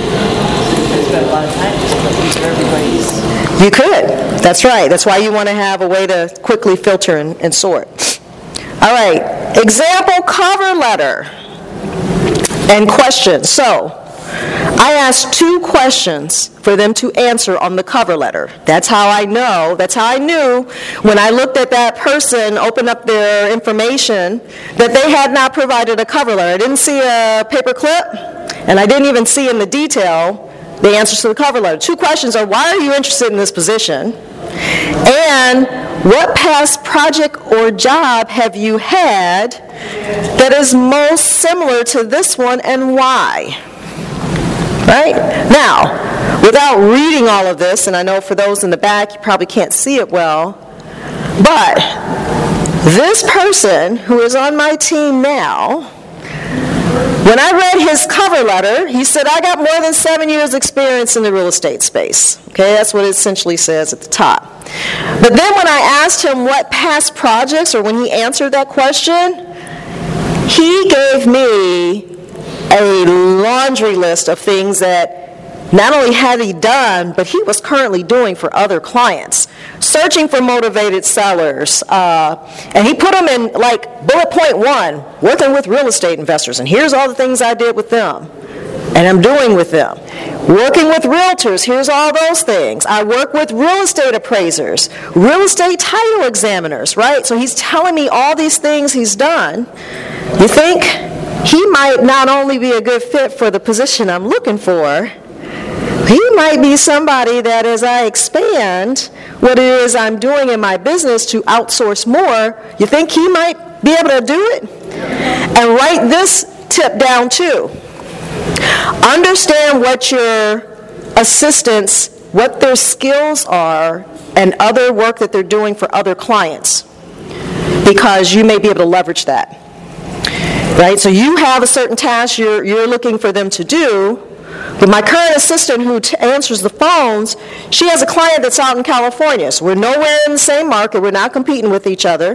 Spend a lot of time just looking through everybody's. You could. That's right. That's why you want to have a way to quickly filter and sort. All right. Example cover letter and questions. So I asked 2 questions for them to answer on the cover letter. That's how I knew when I looked at that person, opened up their information, that they had not provided a cover letter. I didn't see a paper clip, and I didn't even see in the detail the answers to the cover letter. 2 questions are, why are you interested in this position? And what past project or job have you had that is most similar to this one, and why? Right? Now, without reading all of this, and I know for those in the back, you probably can't see it well, but this person who is on my team now, when I read his cover letter, he said, I got more than 7 years experience in the real estate space. Okay, that's what it essentially says at the top. But then when I asked him what past projects, or when he answered that question, he gave me a laundry list of things that not only had he done, but he was currently doing for other clients. Searching for motivated sellers. And he put them in like bullet point 1, working with real estate investors. And here's all the things I did with them and I'm doing with them. Working with realtors, here's all those things. I work with real estate appraisers, real estate title examiners, right? So he's telling me all these things he's done. You think he might not only be a good fit for the position I'm looking for, he might be somebody that as I expand what it is I'm doing in my business to outsource more, you think he might be able to do it? And write this tip down too. Understand what your assistants, what their skills are, and other work that they're doing for other clients, because you may be able to leverage that. Right? So you have a certain task you're looking for them to do, but my current assistant who answers the phones, she has a client that's out in California, so we're nowhere in the same market, we're not competing with each other.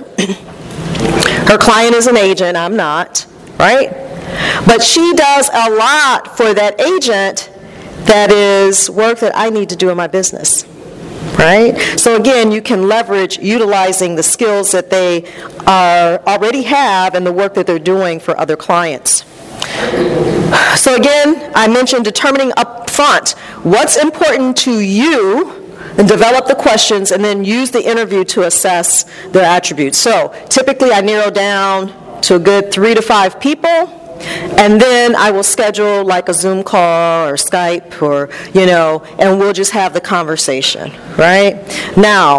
Her client is an agent, I'm not, right? But she does a lot for that agent that is work that I need to do in my business, right? So again, you can leverage utilizing the skills that they already have and the work that they're doing for other clients. So again, I mentioned determining up front what's important to you and develop the questions and then use the interview to assess their attributes. So typically I narrow down to a good 3 to 5 people, and then I will schedule like a Zoom call or Skype or, and we'll just have the conversation, right? Now,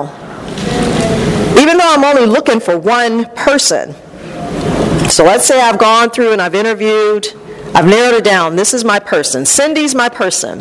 even though I'm only looking for one person, so let's say I've gone through and I've interviewed, I've narrowed it down. This is my person. Cindy's my person.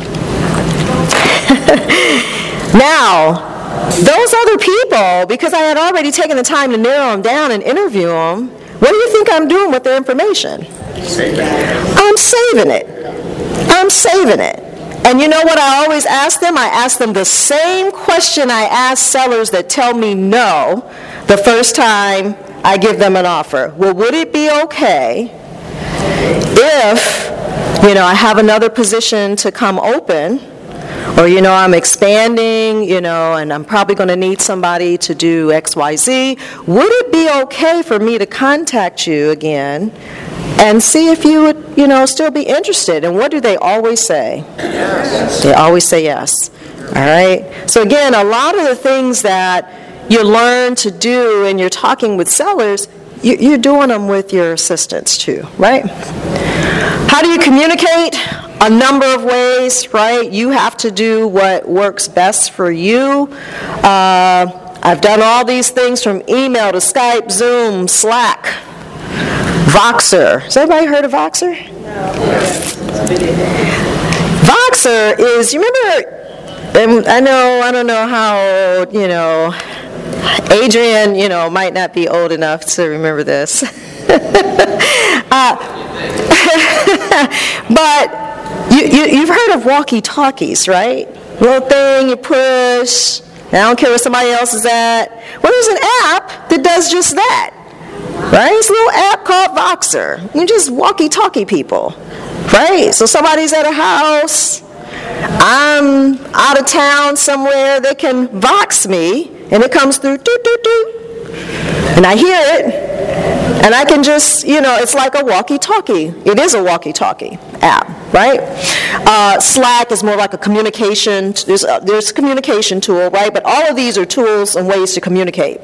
Now, those other people, because I had already taken the time to narrow them down and interview them, what do you think I'm doing with their information? I'm saving it. I'm saving it. And you know what I always ask them? I ask them the same question I ask sellers that tell me no the first time I give them an offer. Well, would it be okay if, I have another position to come open, or, I'm expanding, and I'm probably going to need somebody to do X, Y, Z. Would it be okay for me to contact you again and see if you would, still be interested? And what do they always say? Yes. They always say yes. All right? So again, a lot of the things that you learn to do and you're talking with sellers, you're doing them with your assistants too, right? How do you communicate? A number of ways, right? You have to do what works best for you. I've done all these things from email to Skype, Zoom, Slack, Voxer. Has anybody heard of Voxer? No. Voxer is, you remember, and I don't know how, Adrian, might not be old enough to remember this. But you've heard of walkie-talkies, right? little thing you push. I don't care where somebody else is at. Well, there's an app that does just that. Right? It's a little app called Voxer. You just walkie-talkie people. Right? So somebody's at a house. I'm out of town somewhere. They can Vox me, and it comes through, doot, doot, doot. And I hear it, and I can just, it's like a walkie-talkie. It is a walkie-talkie app, right? Slack is more like a communication. There's a communication tool, right? But all of these are tools and ways to communicate.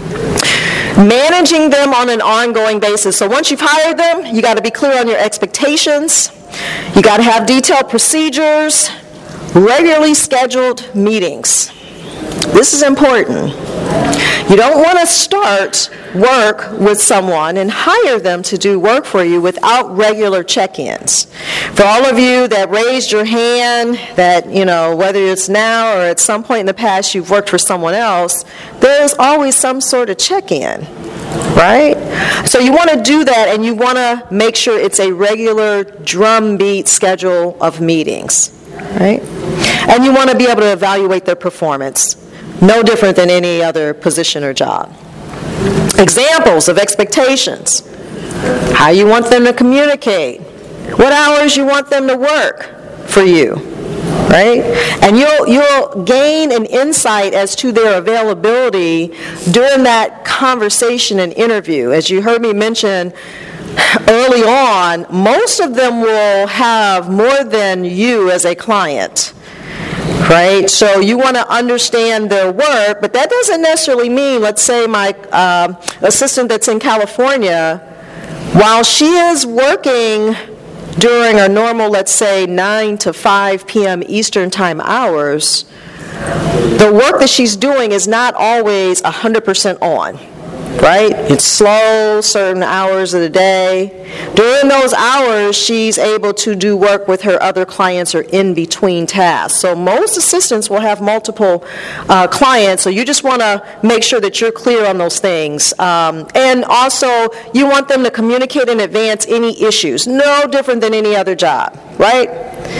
Managing them on an ongoing basis. So once you've hired them, you got to be clear on your expectations. You got to have detailed procedures, regularly scheduled meetings. This is important. You don't want to start work with someone and hire them to do work for you without regular check-ins. For all of you that raised your hand that, whether it's now or at some point in the past you've worked for someone else, there's always some sort of check-in, right? So you want to do that, and you want to make sure it's a regular drumbeat schedule of meetings, right? And you want to be able to evaluate their performance. No different than any other position or job. Examples of expectations. How you want them to communicate. What hours you want them to work for you. Right? And you'll gain an insight as to their availability during that conversation and interview. As you heard me mention early on, most of them will have more than you as a client. Right? So you want to understand their work, but that doesn't necessarily mean, let's say my assistant that's in California, while she is working during our normal, let's say, 9 to 5 p.m. Eastern time hours, the work that she's doing is not always 100% on. Right? It's slow, certain hours of the day. During those hours, she's able to do work with her other clients or in between tasks. So most assistants will have multiple clients, so you just want to make sure that you're clear on those things. And also, you want them to communicate in advance any issues. No different than any other job, right?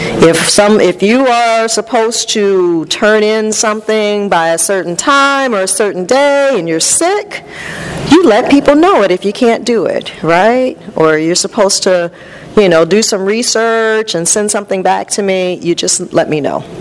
If you are supposed to turn in something by a certain time or a certain day and you're sick, you let people know it if you can't do it, right? Or you're supposed to, do some research and send something back to me, you just let me know.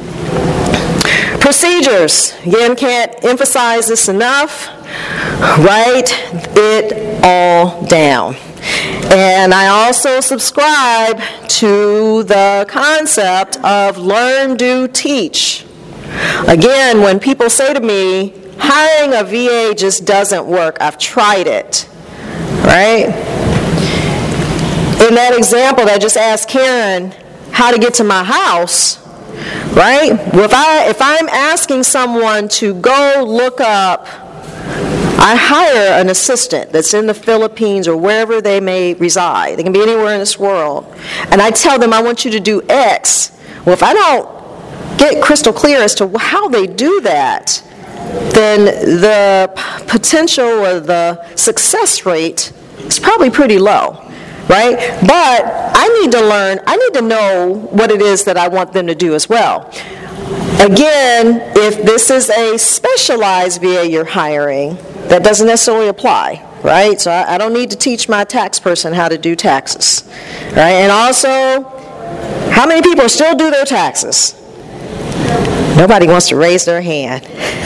Procedures. Again, can't emphasize this enough. Write it all down. And I also subscribe to the concept of learn, do, teach. Again, when people say to me, hiring a VA just doesn't work, I've tried it, right? In that example that I just asked Karen how to get to my house, right? Well, if I'm asking someone to go look up, I hire an assistant that's in the Philippines or wherever they may reside. They can be anywhere in this world. And I tell them I want you to do X. Well, if I don't get crystal clear as to how they do that, then the potential or the success rate is probably pretty low, right? But I need to learn, I need to know what it is that I want them to do as well. Again, if this is a specialized VA you're hiring, that doesn't necessarily apply, right? So I don't need to teach my tax person how to do taxes, right? And also, how many people still do their taxes? Nobody wants to raise their hand.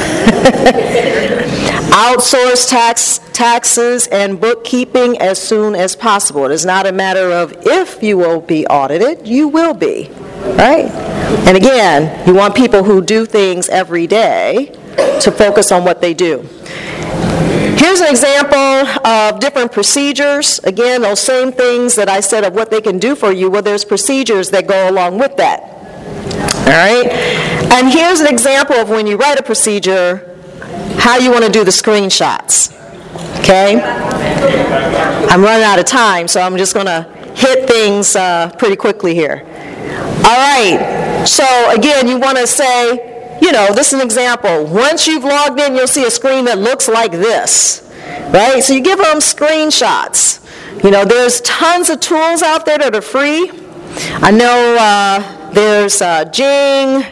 Outsource taxes and bookkeeping as soon as possible. It is not a matter of if you will be audited, you will be, right? And again, you want people who do things every day to focus on what they do. Here's an example of different procedures. Again, those same things that I said of what they can do for you, well, there's procedures that go along with that. All right? And here's an example of when you write a procedure, how you want to do the screenshots. Okay? I'm running out of time, so I'm just going to hit things pretty quickly here. All right. So, again, you want to say, this is an example. Once you've logged in, you'll see a screen that looks like this, right? So you give them screenshots. There's tons of tools out there that are free. I know there's Jing,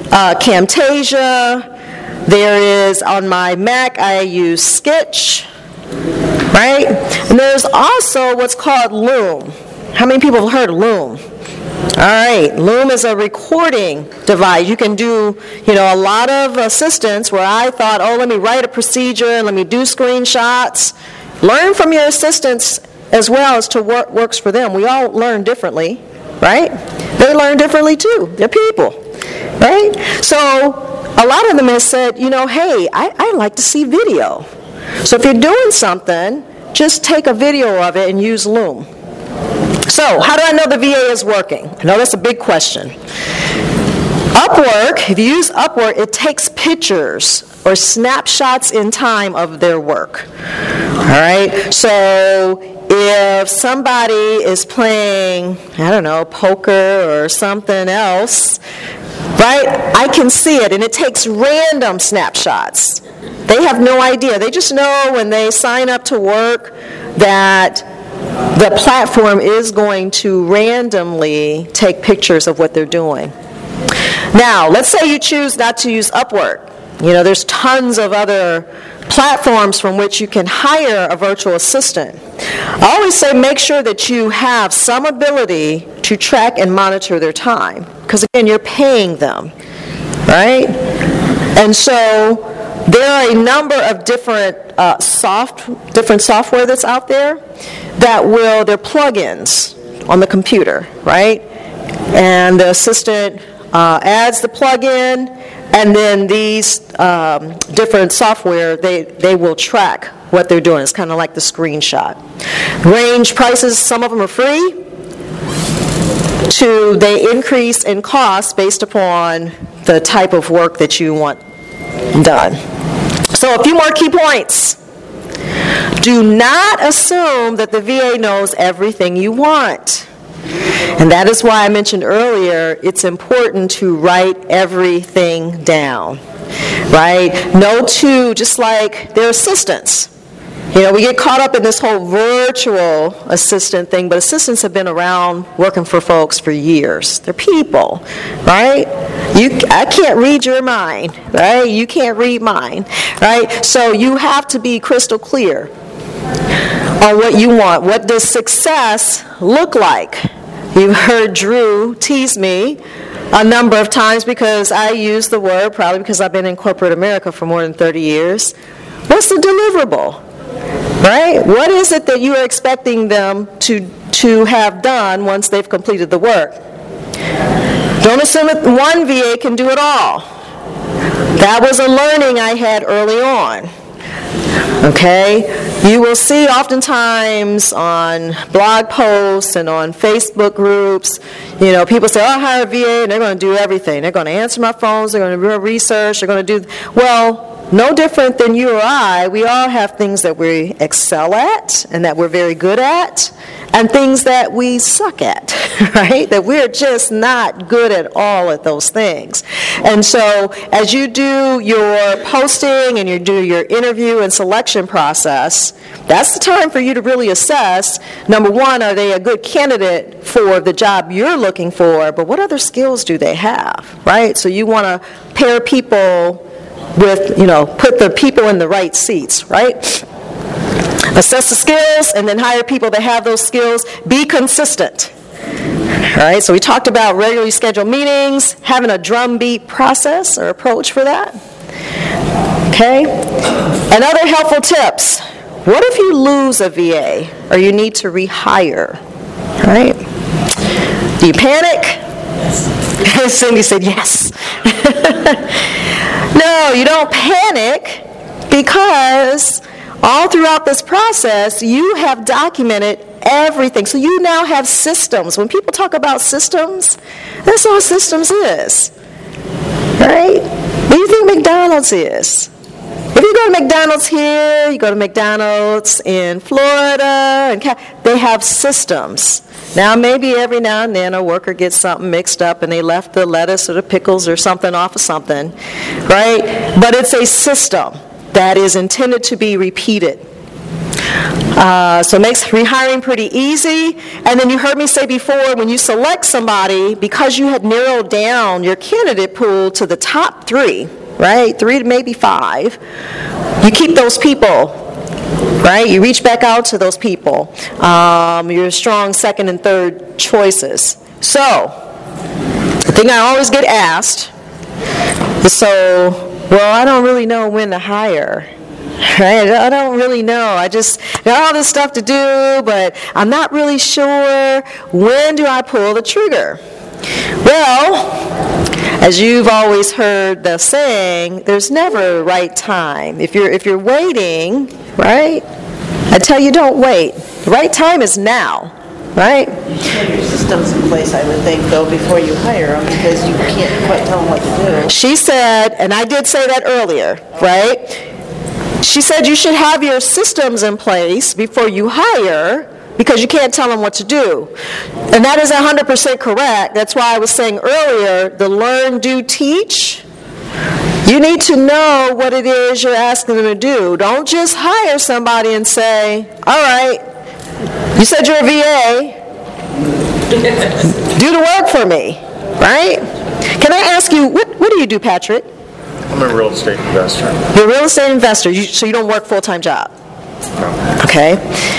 Camtasia. There is, on my Mac, I use Sketch, right? And there's also what's called Loom. How many people have heard of Loom? All right, Loom is a recording device. You can do, a lot of assistants where I thought, let me write a procedure and let me do screenshots. Learn from your assistants as well as to what works for them. We all learn differently, right? They learn differently too. They're people, right? So a lot of them have said, hey, I like to see video. So if you're doing something, just take a video of it and use Loom. So how do I know the VA is working? I know that's a big question. Upwork, if you use Upwork, it takes pictures or snapshots in time of their work. All right? So if somebody is playing, poker or something else, right, I can see it, and it takes random snapshots. They have no idea. They just know when they sign up to work that the platform is going to randomly take pictures of what they're doing. Now, let's say you choose not to use Upwork. There's tons of other platforms from which you can hire a virtual assistant. I always say make sure that you have some ability to track and monitor their time, because again, you're paying them, right? And so there are a number of different software that's out there that they're plugins on the computer, right? And the assistant adds the plugin, and then these different software, they will track what they're doing. It's kind of like the screenshot. Range prices, some of them are free, they increase in cost based upon the type of work that you want done. So a few more key points. Do not assume that the VA knows everything you want. And that is why I mentioned earlier, it's important to write everything down, right? Just like their assistants. We get caught up in this whole virtual assistant thing, but assistants have been around working for folks for years. They're people, right? I can't read your mind, right? You can't read mine, right? So you have to be crystal clear on what you want. What does success look like? You've heard Drew tease me a number of times because I use the word, probably because I've been in corporate America for more than 30 years. What's the deliverable? Right? What is it that you are expecting them to have done once they've completed the work? Don't assume that one VA can do it all. That was a learning I had early on. Okay? You will see oftentimes on blog posts and on Facebook groups, people say, I hire a VA and they're going to do everything. They're going to answer my phones, they're going to do research, they're going to do, no different than you or I. We all have things that we excel at and that we're very good at, and things that we suck at, right? That we're just not good at all at those things. And so as you do your posting and you do your interview and selection process, that's the time for you to really assess, number one, are they a good candidate for the job you're looking for, but what other skills do they have, right? So you want to pair people with, put the people in the right seats, right? Assess the skills and then hire people that have those skills. Be consistent. All right, so we talked about regularly scheduled meetings, having a drumbeat process or approach for that. Okay? And other helpful tips. What if you lose a VA or you need to rehire? All right? Do you panic? Cindy said yes. No, you don't panic, because all throughout this process, you have documented everything. So you now have systems. When people talk about systems, that's all systems is. Right? What do you think McDonald's is? If you go to McDonald's here, you go to McDonald's in Florida, and they have systems. Now, maybe every now and then a worker gets something mixed up and they left the lettuce or the pickles or something off of something, right? But it's a system that is intended to be repeated. So it makes rehiring pretty easy. And then you heard me say before, when you select somebody, because you had narrowed down your candidate pool to the top 3, right, 3 to maybe 5, you keep those people, right? You reach back out to those people, your strong second and third choices. So, the thing I always get asked is, well, I don't really know when to hire. Right? I don't really know. I just got all this stuff to do, but I'm not really sure when do I pull the trigger. Well, as you've always heard the saying, there's never a right time. If you're waiting, right? I tell you, don't wait. The right time is now, right? You should have your systems in place, I would think, though, before you hire them, because you can't quite tell them what to do. She said, and I did say that earlier, right? She said you should have your systems in place before you hire because you can't tell them what to do. And that is 100% correct. That's why I was saying earlier, the learn, do, teach. You need to know what it is you're asking them to do. Don't just hire somebody and say, all right, you said you're a VA. Do the work for me, right? Can I ask you, what do you do, Patrick? I'm a real estate investor. You're a real estate investor, so you don't work full-time job? No. Okay.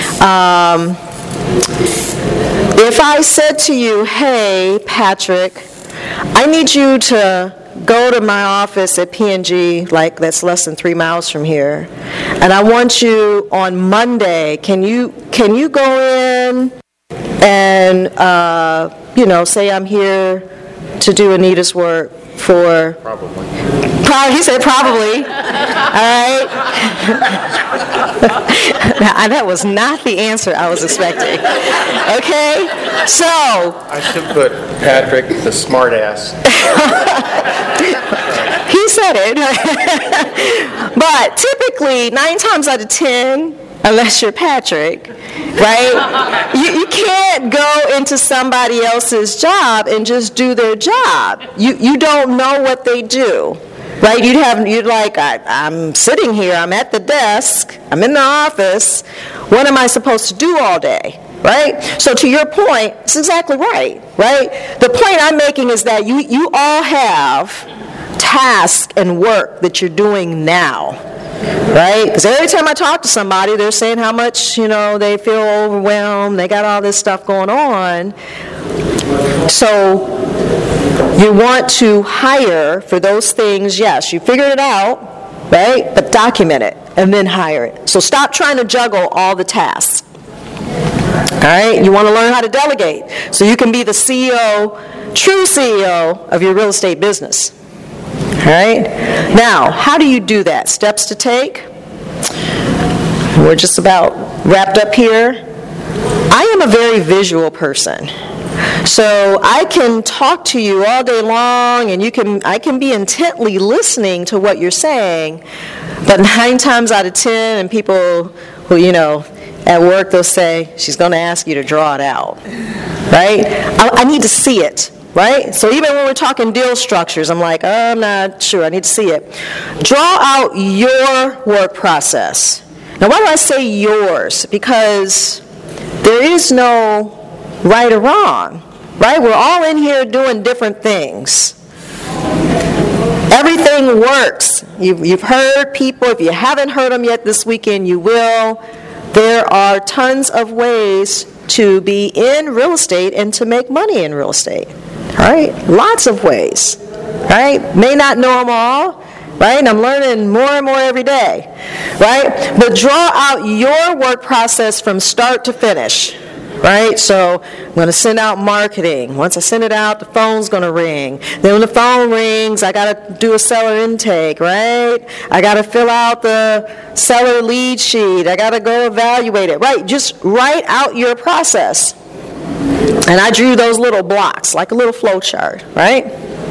If I said to you, hey, Patrick, I need you to go to my office at P&G, like that's less than 3 miles from here, and I want you on Monday, can you go in and, say I'm here to do Anita's work for... Probably. He said probably. All right. Now, that was not the answer I was expecting. Okay? So. I should put Patrick, the smart ass. He said it. But typically, 9 times out of 10, unless you're Patrick, right? You can't go into somebody else's job and just do their job. You don't know what they do. Right? You'd like, I'm sitting here, I'm at the desk, I'm in the office, what am I supposed to do all day? Right? So to your point, it's exactly right? The point I'm making is that you all have tasks and work that you're doing now. Right? Because every time I talk to somebody, they're saying how much, they feel overwhelmed, they got all this stuff going on. So you want to hire for those things, yes, you figured it out, right? But document it and then hire it. So stop trying to juggle all the tasks. All right? You want to learn how to delegate so you can be the true CEO of your real estate business. All right? Now, how do you do that? Steps to take? We're just about wrapped up here. I am a very visual person. So I can talk to you all day long, and I can be intently listening to what you're saying, but 9 times out of 10, and people who, at work, they'll say, she's going to ask you to draw it out, right? I need to see it, right? So even when we're talking deal structures, I'm like, oh, I'm not sure, I need to see it. Draw out your work process. Now, why do I say yours? Because there is no right or wrong, right? We're all in here doing different things. Everything works. You've heard people. If you haven't heard them yet this weekend, you will. There are tons of ways to be in real estate and to make money in real estate, right? Lots of ways, right? May not know them all, right? I'm learning more and more every day, right? But draw out your work process from start to finish. Right? So I'm going to send out marketing. Once I send it out, the phone's going to ring. Then when the phone rings, I got to do a seller intake, right? I got to fill out the seller lead sheet. I got to go evaluate it, right? Just write out your process. And I drew those little blocks, like a little flow chart, right?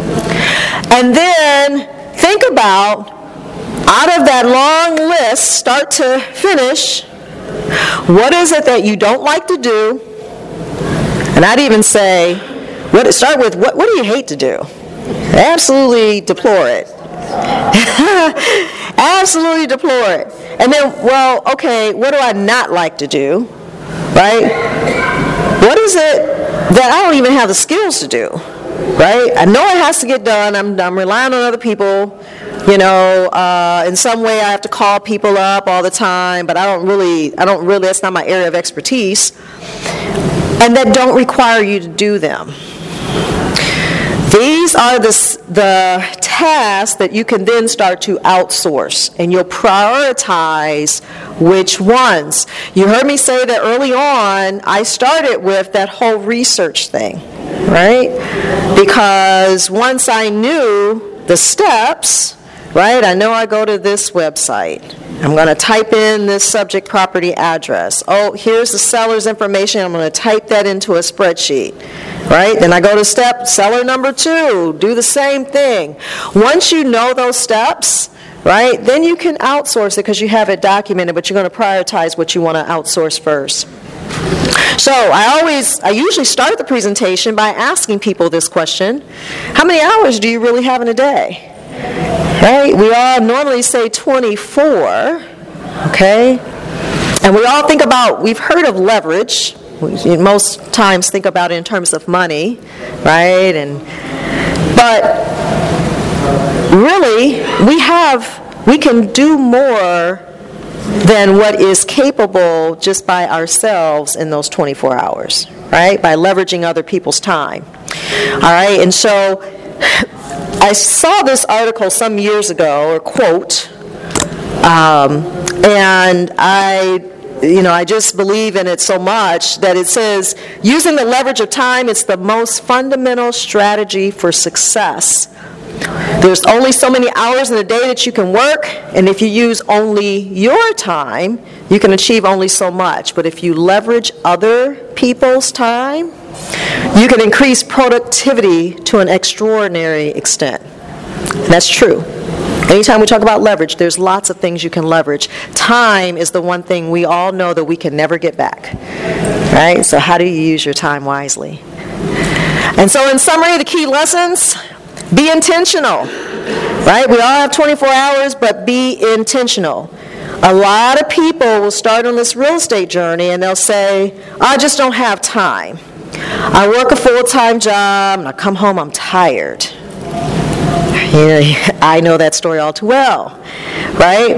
And then think about, out of that long list, start to finish, what is it that you don't like to do? And I'd even say, start with, what do you hate to do? Absolutely deplore it. Absolutely deplore it. And then, well, okay, what do I not like to do, right? What is it that I don't even have the skills to do, right? I know it has to get done. I'm relying on other people. In some way I have to call people up all the time, but I don't really, that's not my area of expertise. And that don't require you to do them. These are the tasks that you can then start to outsource, and you'll prioritize which ones. You heard me say that early on, I started with that whole research thing, right? Because once I knew the steps, right, I know I go to this website. I'm going to type in this subject property address. Oh, here's the seller's information. I'm going to type that into a spreadsheet. Right? Then I go to step seller number 2. Do the same thing. Once you know those steps, right, then you can outsource it because you have it documented, but you're going to prioritize what you want to outsource first. So I usually start the presentation by asking people this question: how many hours do you really have in a day? Right? We all normally say 24, okay? And we all think about, we've heard of leverage. We most times think about it in terms of money, right? But really, we can do more than what is capable just by ourselves in those 24 hours, right? By leveraging other people's time. All right, and so I saw this article some years ago, or quote, and I just believe in it so much that it says, using the leverage of time is the most fundamental strategy for success. There's only so many hours in a day that you can work, and if you use only your time, you can achieve only so much. But if you leverage other people's time, you can increase productivity to an extraordinary extent. And that's true. Anytime we talk about leverage, there's lots of things you can leverage. Time is the one thing we all know that we can never get back. Right? So how do you use your time wisely? And so in summary, the key lessons: be intentional. Right? We all have 24 hours, but be intentional. A lot of people will start on this real estate journey and they'll say, I just don't have time. I work a full-time job and I come home, I'm tired. I know that story all too well, right?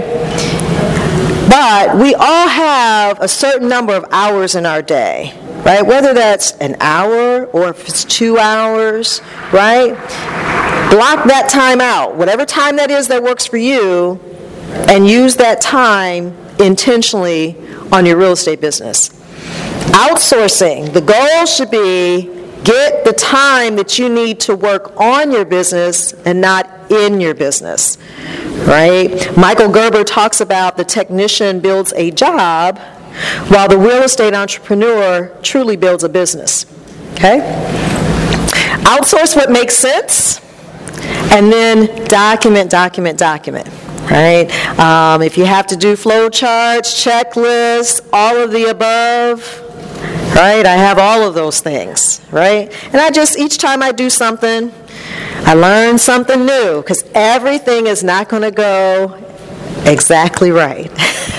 But we all have a certain number of hours in our day, right? Whether that's an hour or if it's 2 hours, right? Block that time out, whatever time that is that works for you, and use that time intentionally on your real estate business. Outsourcing, the goal should be get the time that you need to work on your business and not in your business, right? Michael Gerber talks about the technician builds a job while the real estate entrepreneur truly builds a business, okay? Outsource what makes sense, and then document, right? If you have to do flow charts, checklists, all of the above, right? I have all of those things, right? And each time I do something, I learn something new, because everything is not going to go exactly right.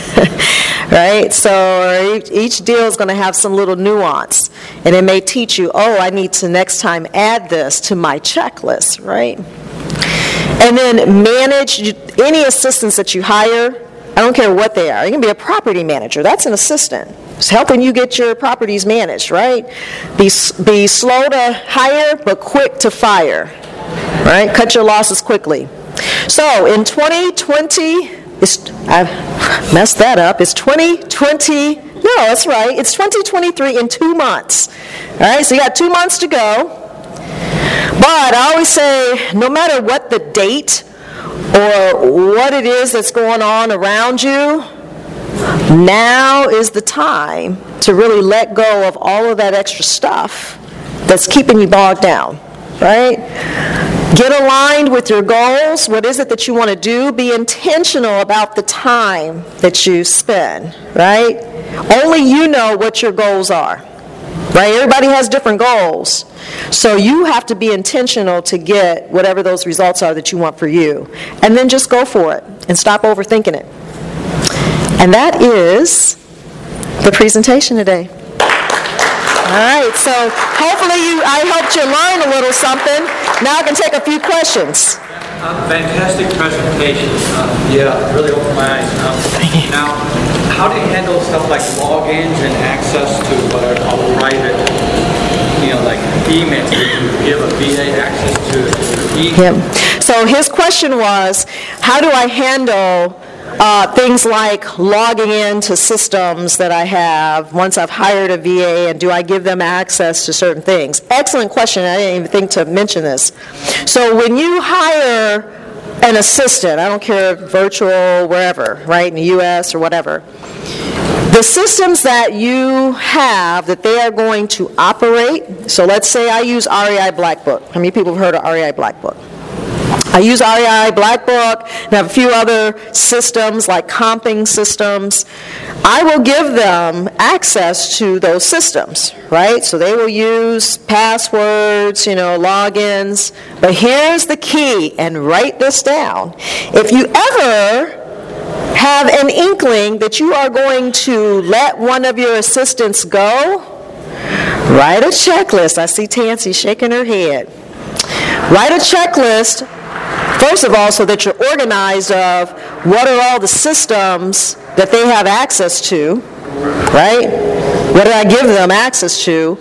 Right? So each deal is going to have some little nuance, and it may teach you, I need to next time add this to my checklist, right? And then manage any assistants that you hire. I don't care what they are. You can be a property manager. That's an assistant. It's helping you get your properties managed, right? Be slow to hire, but quick to fire, right? Cut your losses quickly. So in 2020, I messed that up. It's 2020. No, that's right. It's 2023 in 2 months. All right, so you got 2 months to go. But I always say, no matter what the date or what it is that's going on around you, now is the time to really let go of all of that extra stuff that's keeping you bogged down, right? Get aligned with your goals. What is it that you want to do? Be intentional about the time that you spend, right? Only you know what your goals are, right? Everybody has different goals. So you have to be intentional to get whatever those results are that you want for you. And then just go for it and stop overthinking it. And that is the presentation today. All right, so hopefully I helped you learn a little something. Now I can take a few questions. Fantastic presentation. Really opened my eyes. Now, how do you handle stuff like logins and access to what are called private, like emails? Do you give a VA access to email? Yep. So his question was, how do I handle things like logging into systems that I have once I've hired a VA, and do I give them access to certain things? Excellent question. I didn't even think to mention this. So when you hire an assistant, I don't care, virtual, wherever, right, in the U.S. or whatever, the systems that you have that they are going to operate, so let's say I use REI Black Book. How many people have heard of REI Black Book? I use REI Black Book and have a few other systems like comping systems. I will give them access to those systems, right? So they will use passwords, logins. But here's the key, and write this down. If you ever have an inkling that you are going to let one of your assistants go, write a checklist. I see Tansy shaking her head. Write a checklist, first of all, so that you're organized of what are all the systems that they have access to, right? What did I give them access to?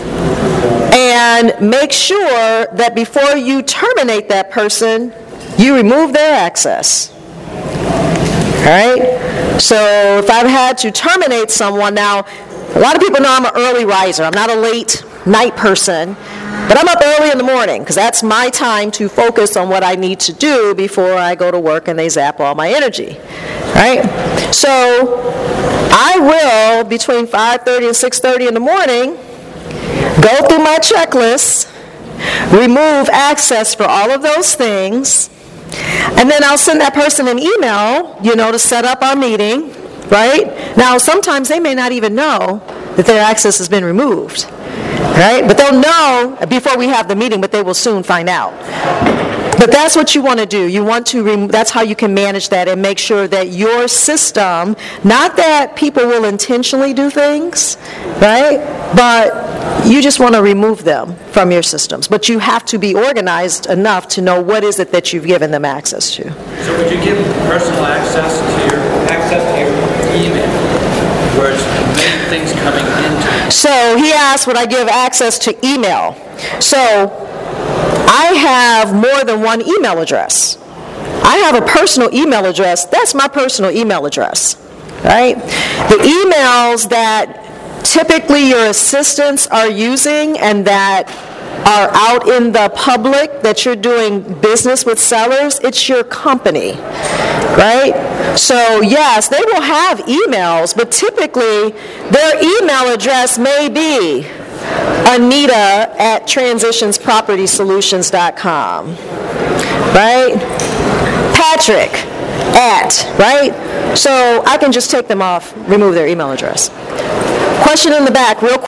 And make sure that before you terminate that person, you remove their access. All right? So if I've had to terminate someone, now, a lot of people know I'm an early riser. I'm not a late night person. But I'm up early in the morning because that's my time to focus on what I need to do before I go to work and they zap all my energy, right? So I will, between 5:30 and 6:30 in the morning, go through my checklist, remove access for all of those things, and then I'll send that person an email, to set up our meeting, right? Now, sometimes they may not even know that their access has been removed. Right? But they'll know before we have the meeting, but they will soon find out. But that's what you want to do. You want to that's how you can manage that and make sure that your system, not that people will intentionally do things, right? But you just want to remove them from your systems. But you have to be organized enough to know what is it that you've given them access to. So would you give personal access to your email, where it's many things coming into? So he asked, would I give access to email? So I have more than one email address. I have a personal email address. That's my personal email address, right? The emails that typically your assistants are using and that are out in the public, that you're doing business with sellers, it's your company, right? So yes, they will have emails, but typically their email address may be Anita@transitionspropertysolutions.com, right? Patrick right? So I can just take them off, remove their email address. Question in the back, real quick.